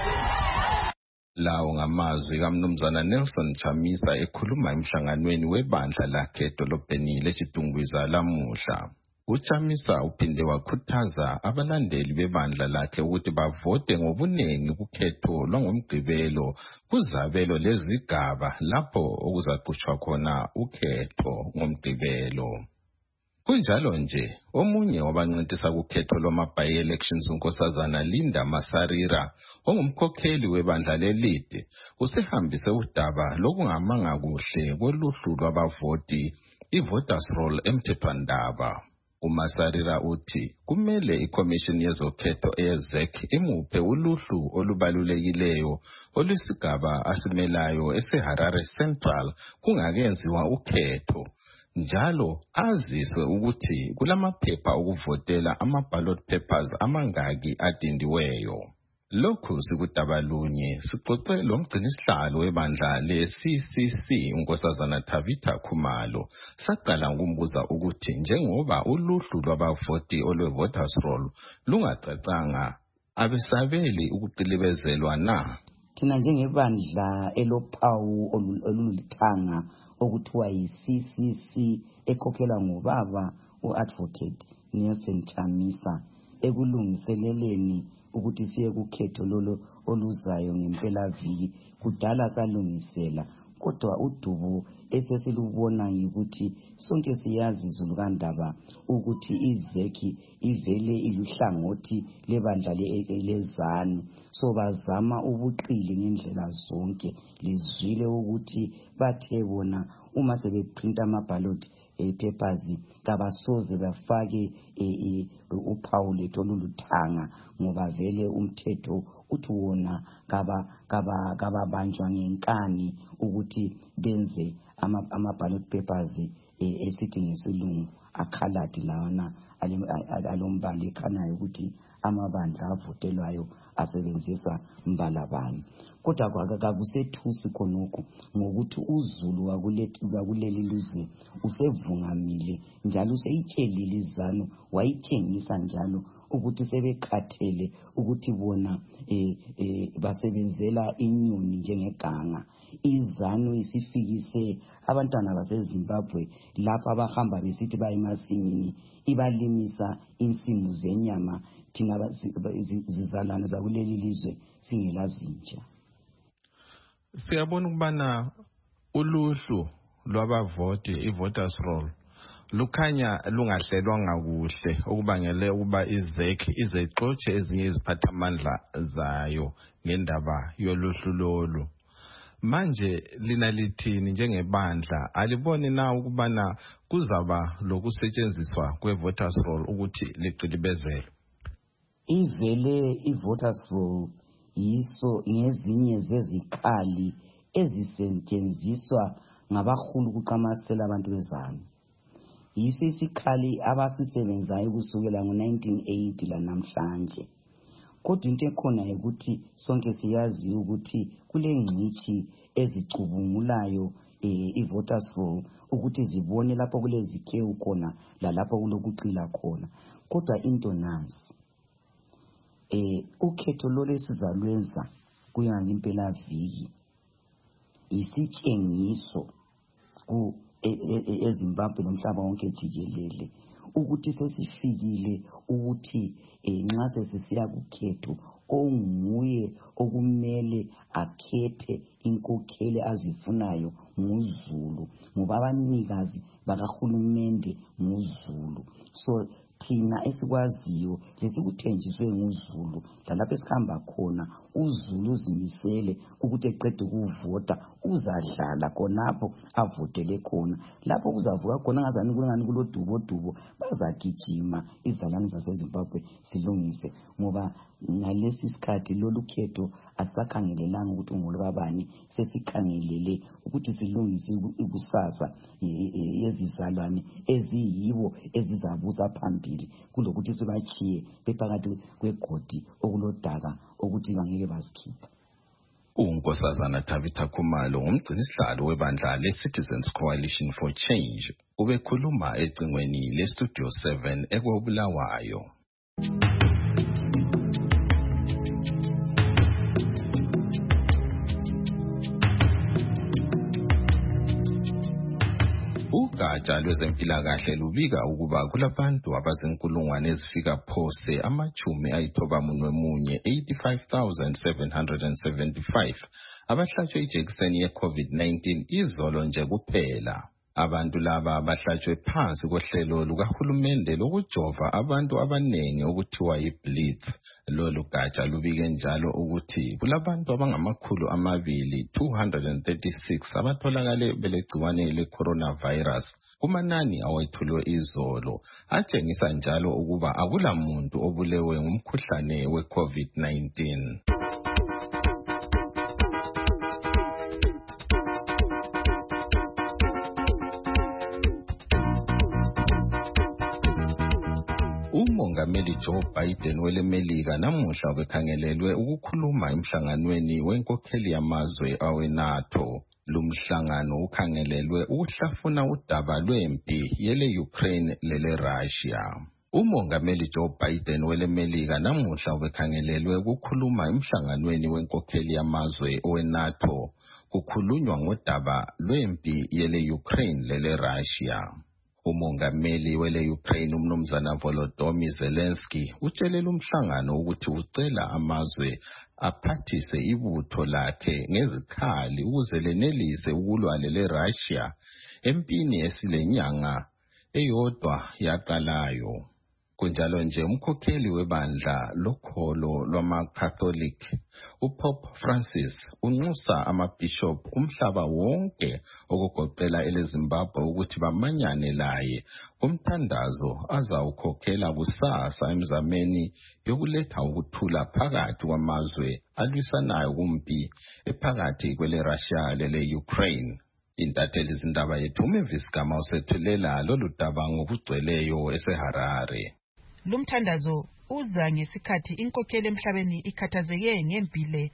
Lawo ngamazwi kaMnumzana Nelson Chamisa ekhuluma emhlanganweni webandla lakhe edolobheni leChitungwiza lamuhla. UChamisa uphinde wakhuthaza abalandeli bebandla lakhe ukuthi bavote ngobunengi kukhetho lwangomgqibelo kuzabelo lezigaba lapho okuzaqhutshwa khona ukhetho ngomgqibelo. Kunjalo nje omunye wabancintisa kukhetho lwama-by-elections unkosazana Linda Masarira ongumkhokheli webandla lelide usehambise udaba lokungamanga kuhle koluhlu lwabavoti i-voters roll emthethwandaba. uMasarira uthi kumele iCommission yezokhetho eYezek imuphe uluhlu olubalulekileyo olusigaba asimelayo eseHarare Central kungakenziwa ukhetho. Njalo aziswe ukuthi kulamaphepha okuvotela ama-ballot papers amangaki adindiweyo. Lokhu sikudaba lunye sixoxe lomgcinisihlalo webandla le-C C C unkosazana Tavita Khumalo saqala ngokumbuza ukuthi njengoba uluhlu lwabavoti olwe-voters roll lungacacanga abesabeli ukuqilibezelwa na. Thina njengebandla elophawu olulithanga okuthiwa yi-C C C ekhokhelwa ngobaba u-advocate Nelson Chamisa ekulungiseleleni ukuthi siye kukhetho lolo oluzayo ngempela viki kudala salungisela kodwa udubo esesilubona yikuthi sonke siyazi Zulu kaNdaba ukuthi izeki ivele iluhlangothi lebandla lezanu, so bazama ubuqili ngendlela zonke. Lizwile ukuthi bathe bona uma sebeprinta ama-ballot papers kabasoze bafake uphawu lethu oluluthanga, ngoba vele umthetho uthi wona kababanjwa ngenkani ukuthi benze ama-ballot papers esithi ngesilungu akhaladi lawana alombala ekhanayo ukuthi amabandla avotelwayo asebenzisa mbala bani. Kodwa kakusethusi khonokho ngokuthi uZulu wakuleli lizwe usevungamile njalo useyitshelile izanu, wayitshengisa njalo ukuthi sebekhathele ukuthi bona eh, eh, basebenzela inyoni njengeganga. Izanu isifikise abantwana baseZimbabwe lapha abahamba besithi baye emasimini ibalimisa insimu zenyama, thina zizalwane zakuleli lizwe singelazintsha. Siyabona ukubana uluhlu lwabavoti i-voters roll lukhanya lungahlelwanga kuhle, okubangele ukuba izeki izexotshe ezinye iziphathamandla zayo ngendaba yoluhlu lolu. Manje lina lithini njengebandla? Aliboni na ukubana kuzaba lokusetshenziswa kwe-voters roll ukuthi liqilibezele? Ivele i-voters roll yiso ngezinye zezikhali ezisetshenziswa ngabahulu kuqamasela abantu bezanu. Yiso isikhali abasisebenzayo kusukela ngo-nineteen eighty lanamhlanje. Kodwa into ekhona ukuthi sonke siyazi ukuthi kule ngcithi ezicubungulayo i-voters roll ukuthi zibone lapho kulezikhewu khona lalapho kulokuqila khona. Kodwa into nansi, eh ukhetho lolu sizalwenza kuyo ngempela viki isitshengiso ku eZimbabwe nomhlaba wonke jikelele ukuthi sesifikile ukuthi nxa sesisiya kukhetho onguye okumele akhethe inkokheli azifunayo nguZulu, ngoba abanikazi bakahulumende nguZulu. So thina esikwaziyo lesikuthenjiswe nguZulu lalapho esihamba khona uZulu uzimisele ukuthi eqede ukuvota uzadlala khonapho avotele khona. Lapho kuzavuka khona ngazani kulengani kulodubo dubo bazagijima izalwane zaseZimbabwe silungise, ngoba ngalesi sikhathi lolu khetho asakhangelelanga ukuthi ngolwabani, sesikhangelele ukuthi silungise ikusasa yezizalwane eziyibo ezizabusa phambili kulokuthi sibachiye bephakathi kwegodi okulodaka ukuthi bangeke basikhipha. uNkosazana Tabitha Khumalo ngumgcinisihlalo webandla le-Citizens Coalition for Change ubekhuluma ecingweni le-Studio seven eKobulawayo. Ugatsha lwezempilakahle lubika ukuba kulabantu abazinkulungwane ezifika phose amachumi ayithobamunwe munye eighty-five thousand seven hundred seventy-five abahlatshwe ijekiseni ye-COVID nineteen izolo nje kuphela. Abantu laba bahlatshwe phansi kohlelo lukahulumende lokujova abantu abanengi okuthiwa yi-Blitz. Lolu gatsha lubike njalo ukuthi kulabantu abangamakhulu amabili two hundred thirty-six abatholakale belegciwane le-coronavirus kumanani awethulwe izolo, atshengisa njalo ukuba akula muntu obulewe ngumkhuhlane we-COVID nineteen. uMongameli Joe Biden welemelika namuhla ubekhangelelwe ukukhuluma emhlanganweni wenkokheli yamazwe awe-NATO. Lumhlangano ukhangelelwe ukuhlafuna udaba lwempi yele-Ukraine lele-Russia. uMongameli Joe Biden welemelika namuhla ubekhangelelwe ukukhuluma emhlanganweni wenkokheli yamazwe awe-NATO kukhulunywa ngodaba lwempi yele-Ukraine lele-Russia. Umongameli wele Ukraine umnumzana Volodymyr Zelensky utshelele umhlangano ukuthi ucela amazwe aphathise ibutho lakhe ngezikhali ukuze lenelise ukulwa leRussia empini esilenyanga eyodwa yaqalayo. Kunjalo nje umkhokheli webandla lokholo lwamaCatholic uPope Francis unxusa amabishop umhlaba wonke okugoqela eleZimbabwe ukuthi bamanyane laye kumthandazo azawukhokhela kusasa emzameni yokuletha ukuthula phakathi kwamazwe alwisanayo kumpi ephakathi kweleRussia lele-Ukraine. Intatheli zindaba yethu uMavis Gama usethulela lolu daba ngokugcweleyo eseHarare. Lumthandazo uza ngesikhathi inkokheli emhlabeni ikhathazeke ngempile.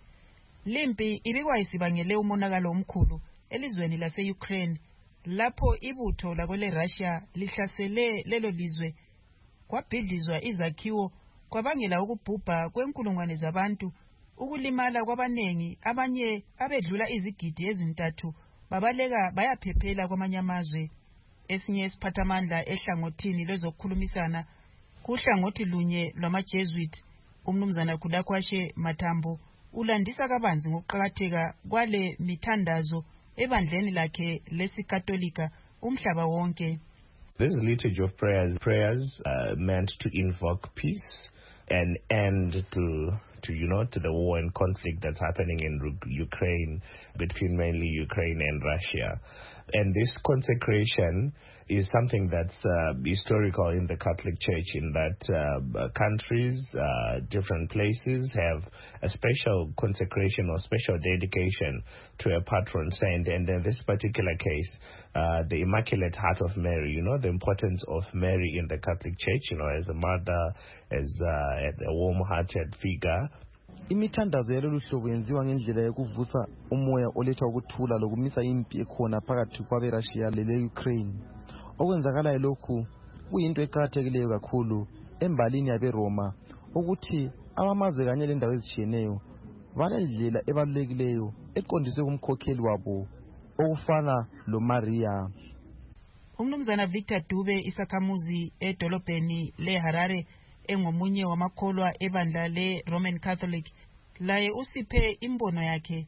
Limpi ibikwa isibangele umonakalo omkhulu elizweni lase-Ukraine lapho ibutho lakwele Russia lihlasele lelo lizwe kwabhidlizwa izakhiwo kwabangela ukubhubha kwenkulungwane zabantu, ukulimala kwabanengi, abanye abedlula izigidi ezintathu babaleka bayaphephela kwamanye amazwe. Esinye isiphathamandla ehlangothini lwezokukhulumisana kuhlangothi lunye lwama-Jesuit umnumzana Khulakwashe Mathambo ulandisa kabanzi ngokuqakatheka kwale mithandazo ebandleni lakhe lesikatolika umhlaba wonke. This liturgy of prayers, prayers uh, meant to invoke peace and end to, to, you know, to the war and conflict that's happening in Ukraine, between mainly Ukraine and Russia. And this consecration is something that's uh, historical in the Catholic Church, in that uh, countries, uh, different places have a special consecration or special dedication to a patron saint. And in this particular case, uh, the Immaculate Heart of Mary, you know, the importance of Mary in the Catholic Church, you know, as a mother, as uh, a warm-hearted figure. Imithandazo yalolu hlobo yenziwa ngendlela yokuvusa umoya oletha ukuthula lokumisa impi ekhona phakathi kwabeRussia lele-Ukraine. Okwenzakalayo lokhu kuyinto eqakathekileyo kakhulu embalini yabeRoma ukuthi abamazwe kanye lendawo ezishiyeneyo banendlela ebalulekileyo eqondiswe kumkhokheli wabo okufana loMaria. Umnumzana Victor Dube isakhamuzi edolobheni leHarare engomunye wamakholwa ebandla le-Roman Catholic laye usiphe imbono yakhe.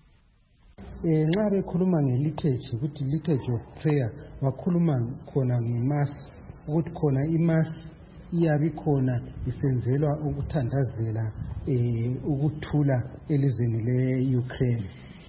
Eh nxa bekhuluma ngeliturgy ukuthi liturgy of prayer wakhuluma khona ngeMass ukuthi khona iMass iyabe khona isenzelwa ukuthandazela eh ukuthula elizweni le-Ukraine.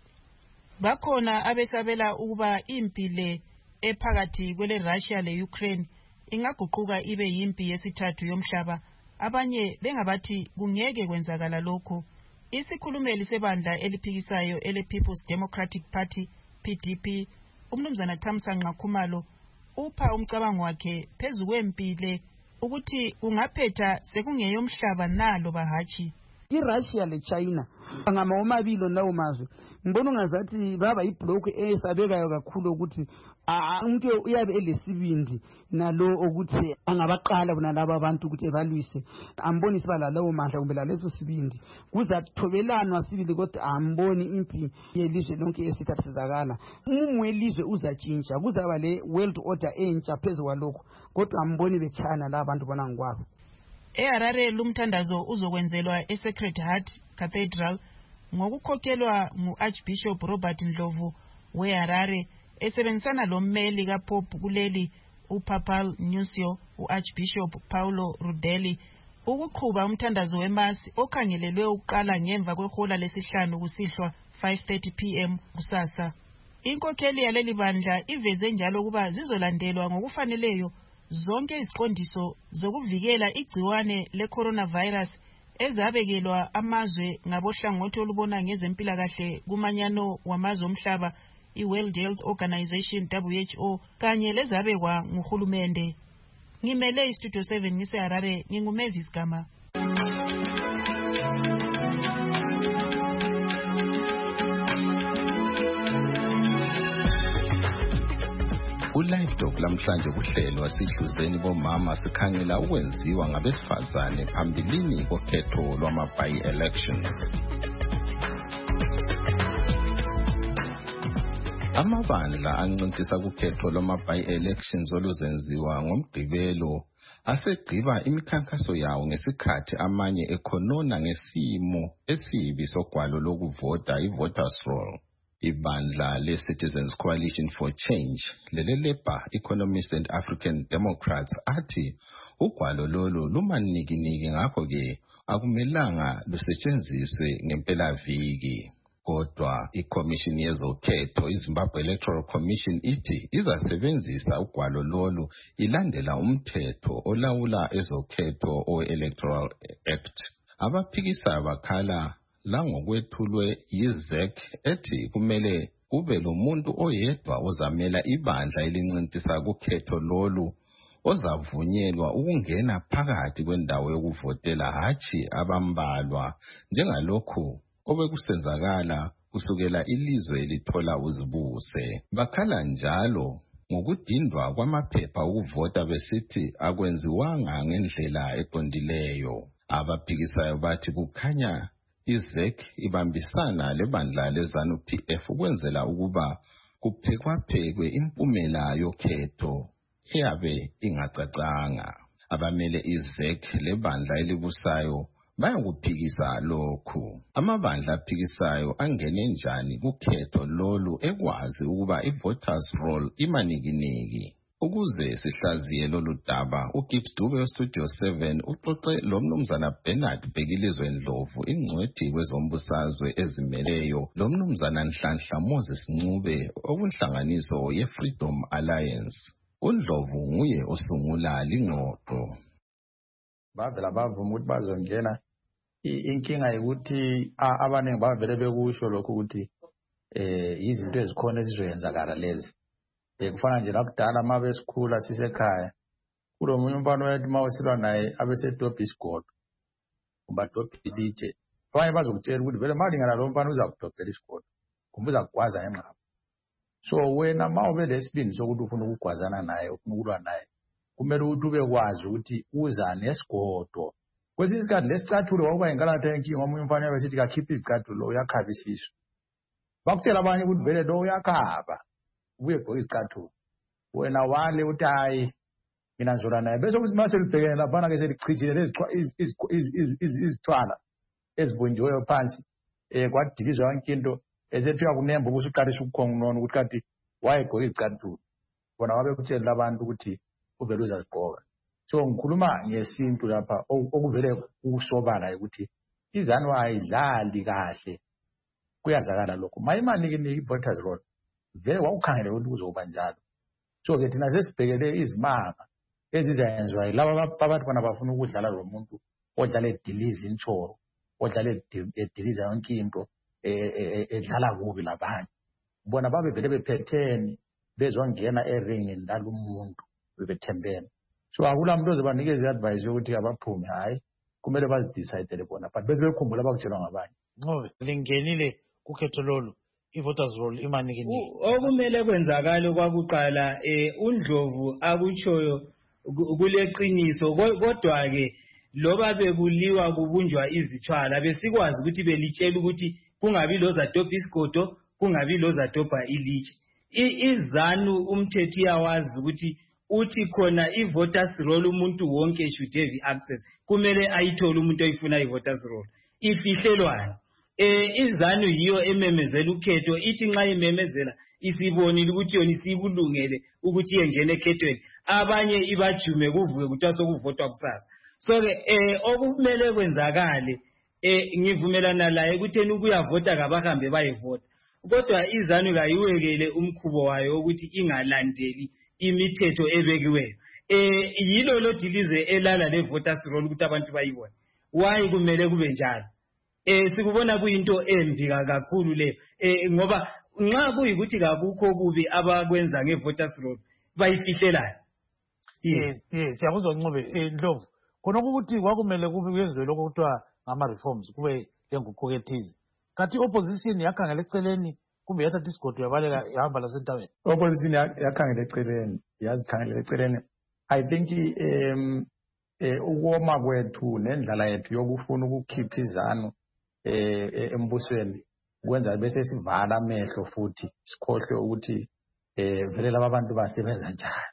Bakhona abesabela ukuba impile ephakathi kwele Russia le-Ukraine ingaguquka ibe yimpi yesithathu yomhlaba. Abanye bengabathi kungeke kwenzakala lokho. Isikhulumeli sebandla eliphikisayo ele People's Democratic Party P D P umnumzana Thamsanqa Khumalo upha umcabango wakhe phezu kwempile ukuthi kungaphetha sekungeyomhlaba nalo bahachi. iRussia leChina angama omabili lawo mazwe ngibona ungazathi baba iblock esabekayo kakhulu ukuthi umuntu uyabe elesibindi nalo ukuthi angabaqala kuna laba abantu ukuthi ebalwise amboni sibala lawo mandla kumbe laleso sibindi kuzathobelanwa sibili kodwa amboni impi yelizwe lonke esithathu sizakala umumo welizwe uzatshintsha kuzaba le world order entsha phezulu kwalokho kodwa amboni bechana la abantu bona ngikwabo. eHarare lumthandazo uzokwenzelwa eSacred Heart Cathedral ngokukhokhelwa ngu-Archbishop Robert Ndlovu weHarare esebenzisana lommeli kaPope kuleli uPapal Nuncio u-Archbishop Paulo Rudeli ukuqhuba umthandazo wemasi okhangelelwe ukuqala ngemva kwehola lesihlanu kusihlwa five thirty p m kusasa. Inkokheli yaleli bandla iveze njalo ukuba zizolandelwa ngokufaneleyo zonke iziqondiso zokuvikela igciwane le-coronavirus ezabekelwa amazwe ngabohlangothi olubona ngezempilakahle kumanyano wamazwe omhlaba i-World Health Organization W H O kanye lezabekwa nguhulumende. Ngimele iStudio seven ngiseHarare nginguMavis Gama. Ku-Live Talk lamhlanje kuhlelwa sihluzeni bomama sikhangela ukwenziwa ngabesifazane phambilini kokhetho lwama-by-elections. Amabandla ancintisa kukhetho lwama-by-elections oluzenziwa ngomgqibelo asegqiba imikhankaso yawo ngesikhathi amanye ekhonona ngesimo esibi sogwalo lokuvota i-voters roll. Ibandla le-Citizens Coalition for Change lele-Labour Economists and African Democrats athi ugwalo lolu lumanikiniki ngakho-ke akumelanga lusetshenziswe ngempelaviki. Kodwa iCommission yezokhetho iZimbabwe Electoral Commission ithi izasebenzisa ugwalo lolu ilandela umthetho olawula ezokhetho o-Electoral Act. Abaphikisayo bakhala langokwethulwe yi-Z E C ethi kumele kube lomuntu oyedwa ozamela ibandla elincintisa kukhetho lolu ozavunyelwa ukungena phakathi kwendawo yokuvotela hatshi abambalwa njengalokhu obekusenzakala kusukela ilizwe elithola uzibuse. Bakhala njalo ngokudindwa kwamaphepha okuvota besithi akwenziwanga ngendlela eqondileyo. Abaphikisayo bathi kukhanya i-Z E C ibambisana lebandla leZANU P F ukwenzela ukuba kuphekwaphekwe impumela yokhetho eyabe ingacacanga. Abamele i-Z E C lebandla elibusayo bayakuphikisa lokhu. Amabandla aphikisayo angene njani kukhetho lolu ekwazi ukuba i-voters roll imanikiniki. Ukuze sihlaziye lolu daba, uGibbs Dube weStudio seven uxoxe lo mnumzana Bernard Bhekilizwe Ndlovu, ingcwethi kwezombusazwe ezimeleyo, lo mnumzana Nhlanhla Moses Ncube okunhlanganiso ye-Freedom Alliance. UNdlovu nguye osungula lingxoxo. Bavela bavuma ukuthi bazongena. Inkinga ukuthi abaningi bavele bekusho lokho ukuthi eh izinto ezikhona ezizoyenzakala lezi. Kufana nje lakudala uma besikhula sisekhaya kulo munye umfana wathi uma usilwa naye abesedobha isigodo kumbe adobha ilitshe, abanye bazokutshela ukuthi vele malingana lo mfana uzakudobhela isigodo kumbe uzakugwaza ngenqaba. So wena uma ube lesibindi sokuthi ufuna ukugwazana naye, ufuna ukulwa naye, kumele ukuthi ube kwazi ukuthi uza nesigodo. Kwesinye isikhathi lesicathulo wakuba yinkalatha yenkinga, omunye umfana besithi kakhiphe izicathulo uyakhaba isisu. Bakutshela abanye ukuthi vele lo uyakhaba ubuye gqoka izicathulo, wena wale uthi hayi mina ngizola naye. Bese ukuthi mase libhekene laphana ke selichithile izithwala ezibunjiweyo phansi, eh kwadilizwa yonke into esethi uyakunemba ubusuqalisa ukukhongunona ukuthi kanti wayegqoka izicathulo. Bona wabe kutshela abantu ukuthi uvele uzazigqoka. So ngikhuluma ngesintu lapha okuvele ukusobala ukuthi iZANU ayidlali kahle, kuyazakala lokho. Mayimaniki i-voters roll vele wawukhangele ukuthi kuzoba njalo. So ke thina sesibhekele izimanga ezizayenziwa yilaba abantu bona bafuna ukudlala lo muntu odlala ediliza intshoro, odlala ediliza yonke into edlala kubi labanye. Bona babe vele bephetheni bezongena eringini lalo umuntu bebethembene. So akula muntu ozobanikeza i-advice yokuthi abaphume, hayi kumele bazidecide bona, but bese bekhumbula abakutshelwa ngabanye. Ngobe lingenile kukhetho lolu i-voters roll imanikiniki. Okumele kwenzakala kwakuqala eh uNdlovu akutshoyo kuleqiniso, kodwa ke loba bekuliwa kubunjwa izithwala besikwazi ukuthi belitshela ukuthi kungabi lozadobha isigodo, kungabi lozadobha ilitshe. iZANU umthetho iyawazi ukuthi uthi khona i-voters roll umuntu wonke should have access, kumele ayithole umuntu oyifuna i-voters roll. Ifihlelwana eh iZANU yiyo ememezela ukhetho, ithi nxa imemezela isibonile ukuthi yona isikulungele ukuthi yengene ekhethweni, abanye ibajume kuvuke kuthiwa sokuvotwa kusasa. So ke eh okumele kwenzakale eh ngivumelana laye ukutheni ukuyavota kabahambe bayevota, kodwa iZANU kayiwekele umkhubo wayo ukuthi ingalandeli imithetho ebekiweyo. Eh yilo lo dilizwe elala le voters roll ukuthi abantu bayibone. Why kumele kube njalo? Eh sikubona kuyinto embi kakhulu le, eh ngoba nxa kuyikuthi kakukho kubi abakwenza nge-voters roll bayifihlela. Yes, yes, siyakuzwa Ncube Ndlovu. Khona ukuthi kwakumele kube kuyenzwe lokho kuthiwa ngama-reforms kube lenguquko ethize. Kanti opposition yakhangela eceleni kumbe yathatha isigodo yabalela yahamba lasentabeni. Opposition yakhangela eceleni, yazikhangela eceleni. I think um eh ukuwoma kwethu nendlala yethu yokufuna ukukhipha iZANU eh embusweni ukwenza bese sivala amehlo futhi sikhohle ukuthi eh vele laba bantu basebenza njani.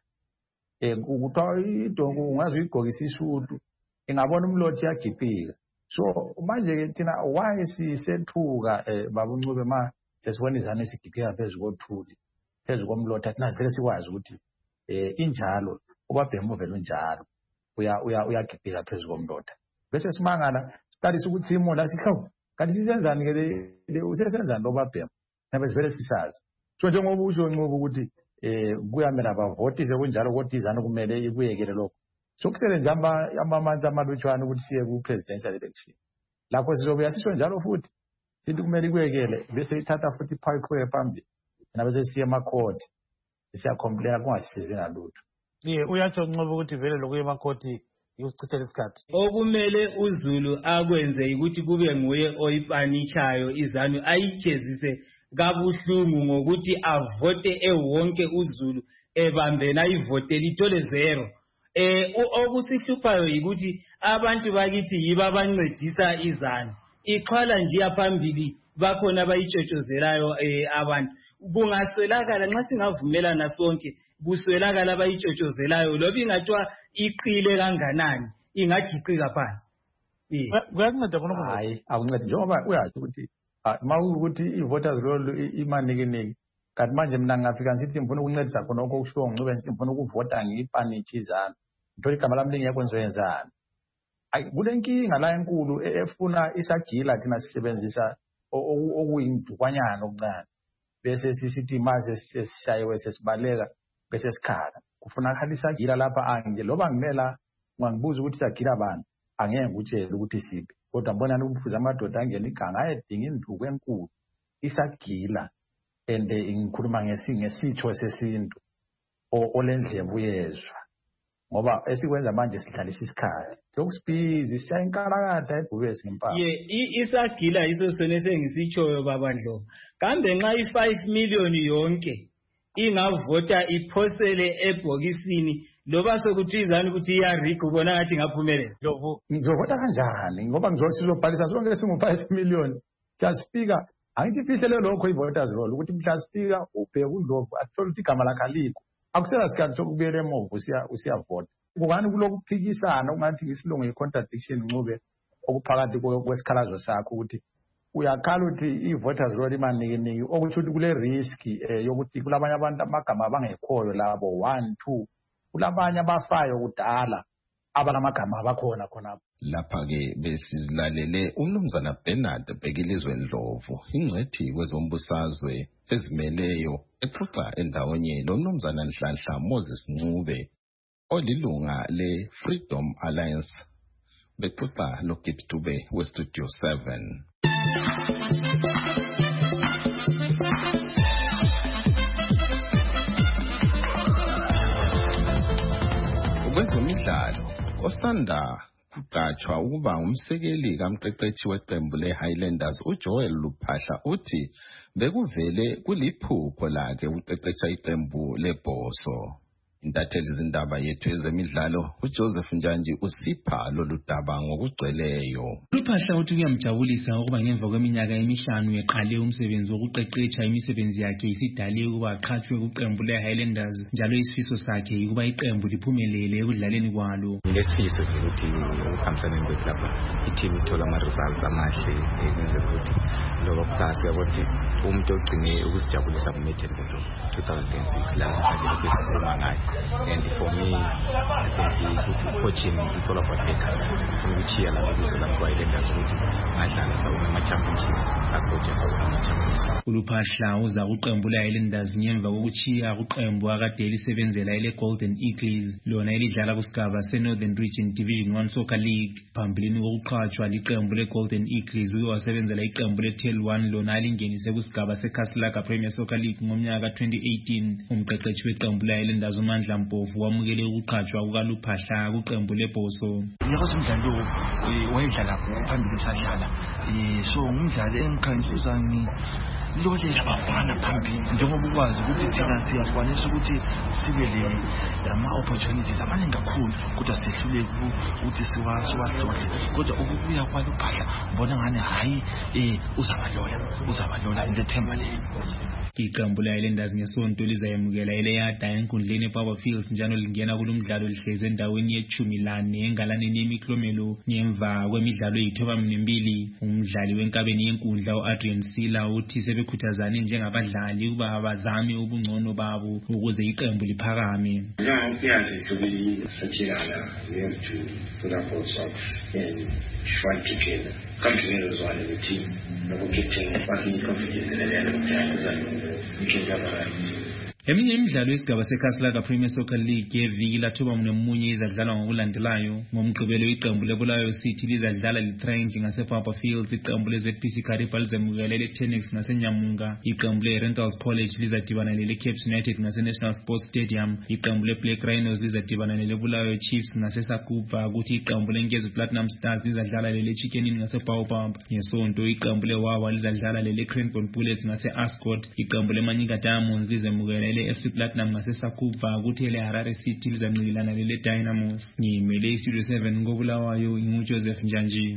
Eh ukuthiwa idongo ungaze uyigqokisa isudu ingabona umlothi yagiqika. So manje ke thina why sisethuka eh babuncube ma sesibona izane sigiqika phezulu kothuli phezulu komlotha thina vele sikwazi ukuthi eh injalo ubabhemu vele unjalo uya uya uyagiqika phezulu komlotha bese simangala siqalisa ukuthi imo la sihloko kanti sisenzani ke le usesenzani lo babhemu nabe vele sisazi. So njengoba usho nqobo ukuthi eh kuyamela bavotise kunjalo kodwa izana kumele ikuyekele lokho. Sokusele nje amamanzi amalutshwana ukuthi siye ku-presidential election lapho sizobuya sisho njalo futhi sithi kumele ikuyekele bese ithatha futhi iphayiqhubeke phambili nabe sesiye emakhoti siyacomplaina kungasizi ngalutho. Ye uyatsho Nqobo ukuthi vele lokuya emakhoti yikuchithela isikhathi. Okumele uZulu akwenze ukuthi kube nguye oyipanitshayo izanu ayijezise kabuhlungu ngokuthi avote ewonke uZulu ebambena ivote lithole zero. Eh okusihluphayo yikuthi abantu bakithi yiba abancedisa izanu ixhwala nje yaphambili bakhona bayitshotshozelayo eh abantu kungaswelakala nxa singavumelana sonke kuswelakala bayitshotshozelayo loba ingathiwa iqile kanganani ingagiqika phansi. Eh kuyanceda khona khona. Hayi akuncedi njengoba uyathi ukuthi mawukuthi ivoters roll imanikiniki kanti manje mina ngafika ngithi ngifuna ukuncedisa khona okushiwo ngicube ngithi ngifuna ukuvota ngiyipanitshe izana ngithola igama lami lingekho ngizoyenzani. Ayi kule nkinga la enkulu efuna isagila thina sisebenzisa okuyindukwanyana okuncane bese sisithi maze sesishayiwe sesibaleka bese sikhala kufunakala isagila lapha ange loba ngimela ngangibuza ukuthi isagila bani angeke ngutshele ukuthi siphi kodwa ngibona ukuphuza amadoda angena iganga ayedinga induku enkulu isagila ende ngikhuluma ngesitho sesintu olendlebe uyezwa ngoba esikwenza manje sidlalisa isikhathi sokusibizi siyayinkalakada ebhube sempama. Ye isagila iso sone sengisitshoyo babandlo kambe nxa i five million yonke ingavota iphosele ebhokisini loba sokuthi izani ukuthi iyarika ubona ngathi ngaphumelela. Lobo ngizovota kanjani ngoba ngizosizobhalisa sonke singu five million jasifika angithi fihlele lokho ivoters roll ukuthi mhla sifika ubheke uNdlovu athola ukuthi igama lakhe alikho akusela sikhathi sokubuyela emuva usiya usiyavota. Kungani kulokuphikisana ungathi isilungu i-contradiction Ncube okuphakathi kwesikhalazo sakho ukuthi uyakhala ukuthi i-voters roll imanikiniki okuthi ukuthi kule risk yokuthi kulabanye abantu amagama abangekhoyo labo one two kulabanye abafayo kudala abanamagama abakhona khonapho. Lapha-ke besizilalele umnumzana Bernard Bhekilizwe Ndlovu ingcwethi kwezombusazwe ezimeleyo exoxa endawonye lo mnumzana Nhlanhla Moses Ncube olilunga le-Freedom Alliance bexoxa loGibbs Dube weStudio seven. Kwezemidlalo osanda kuqatshwa ukuba umsekeli kamqeqethi weqembu le-Highlanders uJoel Luphahla uthi bekuvele kuliphupho lakhe ukuqeqesha iqembu lebhoso. Intatheli zindaba yethu ezemidlalo uJoseph Njanji usipha lolu daba ngokugcweleyo. Luphahla uthi kuyamjabulisa ukuba ngemva kweminyaka emihlanu eqale umsebenzi wokuqeqesha imisebenzi yakhe isidale ukuba aqhatshwe kuqembu le-Highlanders njalo isifiso sakhe ukuba iqembu liphumelele ekudlaleni kwalo. Ngesifiso nje ukuthi ukuhambisana kweklabhu i-team ithola ama-results amahle ekwenzela ukuthi lokho kusasa ukuthi umuntu ogcine ukusijabulisa ku-Metin two thousand six la nje besikhuluma ngayo. And for me, I think the coaching is all about makers. From which year, like we said, like Highlanders, which Iceland is our championship, our coaches are our championship. Luphahla uza kuqembu le-Highlanders ngemva kokuchiya kuqembu akade elisebenzela ile Golden Eagles lona elidlala kusigaba se-Northern Region Division one Soccer League. Phambilini kokuqhatshwa liqembu le-Golden Eagles uye wasebenzela iqembu le-Tail one lona elingenise kusigaba se-Castlelaga Premier Soccer League ngomnyaka twenty eighteen. Umqeqeshi weqembu le-Highlanders uMandla Mpofu wamukele ukuqhatshwa kukaLuphahla kuqembu lebhoso. Yako umdlalo wayedlala phambili sahlala eh so umdlalo engikhanzuza lolela bafana phambili njengoba ukwazi ukuthi thina siyakwanisa ukuthi sibe le ama-opportunities amaningi kakhulu kodwa sehluleke ukuthi siwahlole kodwa ukubuya kwalo phahla mbona ngani hhayi um uzabalola uzabalola intethemba leyo. Iqembu le-Highlanders ngesonto lizayemukela eleyada enkundleni ePower Fields njalo lingena kulo mdlalo lihleze endaweni yechumi lane engalaneni yemiklomelo ngemva kwemidlalo eyithoba minembili. Umdlali wenkabeni yenkundla u-Adrian Sila uthi sebekhuthazane njengabadlali ukuba abazame ubungcono babo ukuze iqembu liphakame. Fight together, come together as one as a team, and we'll get to passing confidence in the end of the time so that we can gather. Eminye imidlalo yesigaba sekhasi ka Premier Soccer League yeviki lathoba nemunye izadlalwa ngokulandelayo. Ngomgqibelo iqembu leBulawayo City lizadlala leTrent ngasePapa Fields, iqembu leZ P C Kariba lizemukela leTennex ngaseNyamunga, iqembu leRentals College lizadibana leCapes United ngaseNational Sports Stadium, iqembu leBlack Rhinos lizadibana leBulawayo Chiefs ngaseSakuba, kuthi iqembu leNkezi Platinum Stars lizadlala leChicken Inn ngaseBaobab. Ngesonto iqembu leWawa lizadlala leCranbourne Bullets ngaseAscot, iqembu leManyika Diamonds lizemukela F C Platinum ngaseSakuba, kuthi leHarare City lizamnqilana leDynamos. Ngimele iStudio seven ngoBulawayo nguJoseph Njanji.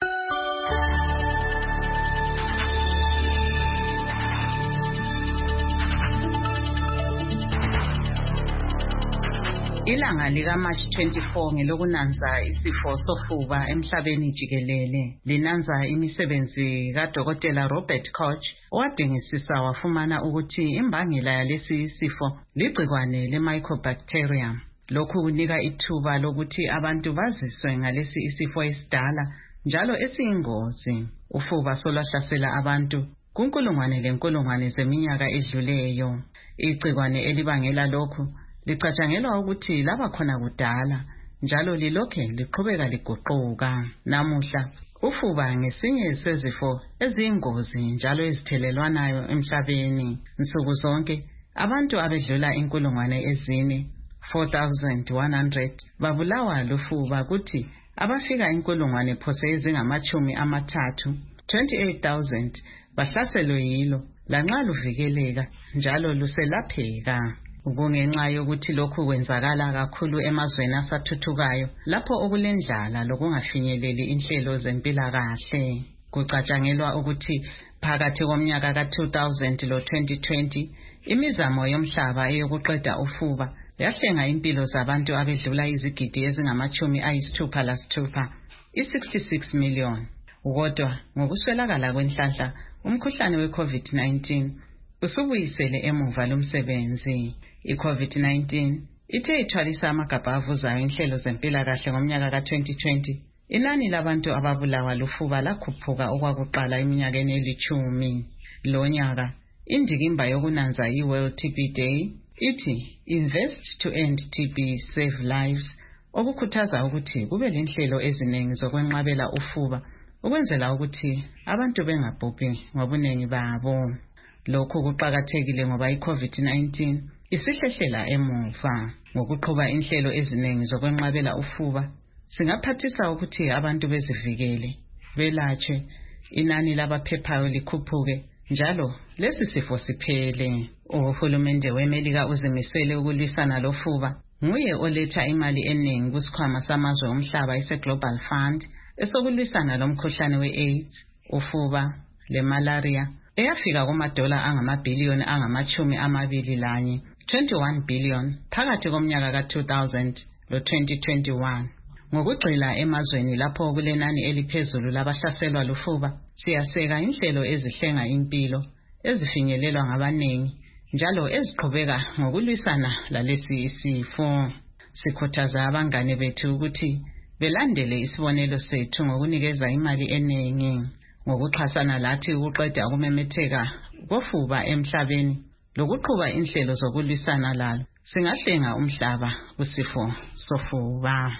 Ilanga lika March twenty-four ngelokunanza isifo sofuba emhlabeni jikelele. Linanza imisebenzi kaDokotela Robert Koch owadingisisa wafumana ukuthi imbangela yalesi isifo ligcikwane le-mycobacterium. Lokhu kunika ithuba lokuthi abantu baziswe ngalesi isifo esidala njalo esiyingozi. Ufuba solwahlasela abantu kunkulungwane lenkulungwane zeminyaka edluleyo. Igcikwane elibangela lokhu licatshangelwa ukuthi laba khona kudala njalo lilokhe liqhubeka liguquka. Namuhla ufuba ngesinye sezifo eziyingozi njalo ezithelelwanayo emhlabeni. Nsuku zonke abantu abedlula inkulungwane ezine four thousand one hundred babulawa lufuba, kuthi abafika inkulungwane phose ezingamachumi amathathu twenty-eight thousand bahlaselwe yilo lanxa luvikeleka njalo luselapheka. Kungenxa yokuthi lokhu kwenzakala kakhulu emazweni asathuthukayo lapho okulendlala lokungafinyeleli inhlelo zempilakahle. Kucatshangelwa ukuthi phakathi komnyaka ka two thousand lo twenty twenty imizamo yomhlaba eyokuqeda ufuba yahlenga impilo zabantu abedlula izigidi ezingamachumi ayisithupha lasithupha i-sixty-six million. Kodwa ngokuswelakala kwenhlanhla umkhuhlane we-COVID nineteen usubuyisele emuva lomsebenzi. I-COVID nineteen ithe ithwalisa amagabha avuzayo inhlelo zempilakahle ngomnyaka ka twenty twenty. Inani labantu ababulawa lufuba lakhuphuka okwakuqala iminyakeni elithumi. Lo nyaka indikimba yokunanza i-World T B Day ithi invest to end T B, save lives, okukhuthaza ukuthi kube lenhlelo eziningi zokwenqabela ufuba ukwenzela ukuthi abantu bengabhubhi ngobuningi babo. Lokhu kuqakathekile ngoba i-COVID nineteen isihlehlela emuva. Ngokuqhuba inhlelo eziningi zokwenqabela ufuba singaphathisa ukuthi abantu bezivikele, belatshwe, inani labaphephayo likhuphuke njalo lesi sifo siphele. Uhulumende weMelika uzimisele ukulwisana lofuba. Nguye oletha imali eningi kusikhwama samazwe omhlaba ise-Global Fund esokulwisana lomkhuhlane we-AIDS, ufuba, le-malaria eyafika kumadola angamabhiliyoni angamachumi amabili lanye, twenty-one billion, phakathi komnyaka ka two thousand lo twenty twenty-one. Ngokugxila emazweni lapho kulenani eliphezulu labahlaselwa lufuba, siyaseka inhlelo ezihlenga impilo ezifinyelelwa ngabaningi njalo eziqhubeka ngokulwisana lalesi isifo. Sikhuthaza abangane bethu ukuthi belandele isibonelo sethu ngokunikeza imali eningi, ngokuxhasana lathi ukuqeda ukumemetheka kofuba emhlabeni lokuqhuba inhlelo zokulwisana lalo. Singahlenga umhlaba kusifo sofuba.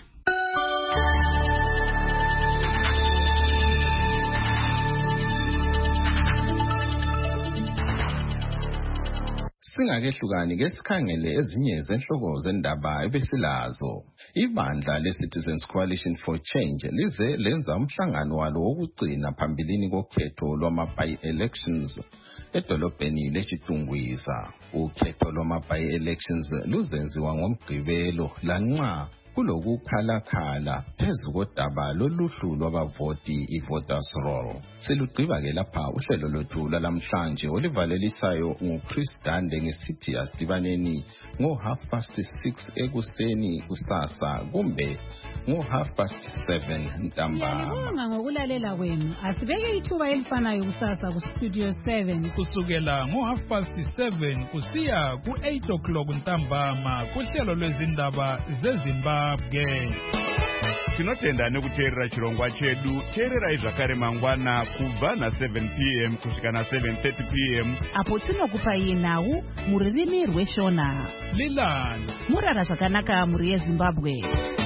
Singakehlukani ke sikhangele ezinye zenhloko zendaba ebesilazo. Ibandla le-Citizens Coalition for Change lize lenza umhlangano walo wokugcina phambilini kokhetho lwama-by-elections edolobheni leChitungwiza. Ukhetho lwama-by-elections luzenziwa ngoMgqibelo lanxa kulokukhalakhala phezu kodaba loluhlu lwabavoti i-voters roll. Selugqiba ke lapha uhlelo lwethu lalamhlanje olivalelisayo nguChris Dande ngesithi asidibaneni ngo half past six ekuseni kusasa kumbe ngo half past seven ntambama. Ngiyabonga ngokulalela kwenu. Asibeke ithuba elifanayo kusasa ku studio seven kusukela ngo half past seven kusiya ku eight o'clock ntambama kuhlelo lwezindaba zeZimbabwe. Tinotenda nekuteerera chirongwa chedu. Teererai zvakare mangwana kubva na seven p m kusvika na seven thirty p m apo tinokupai nhau mururimi rweshona. Lilani murara zvakanaka muri yeZimbabwe.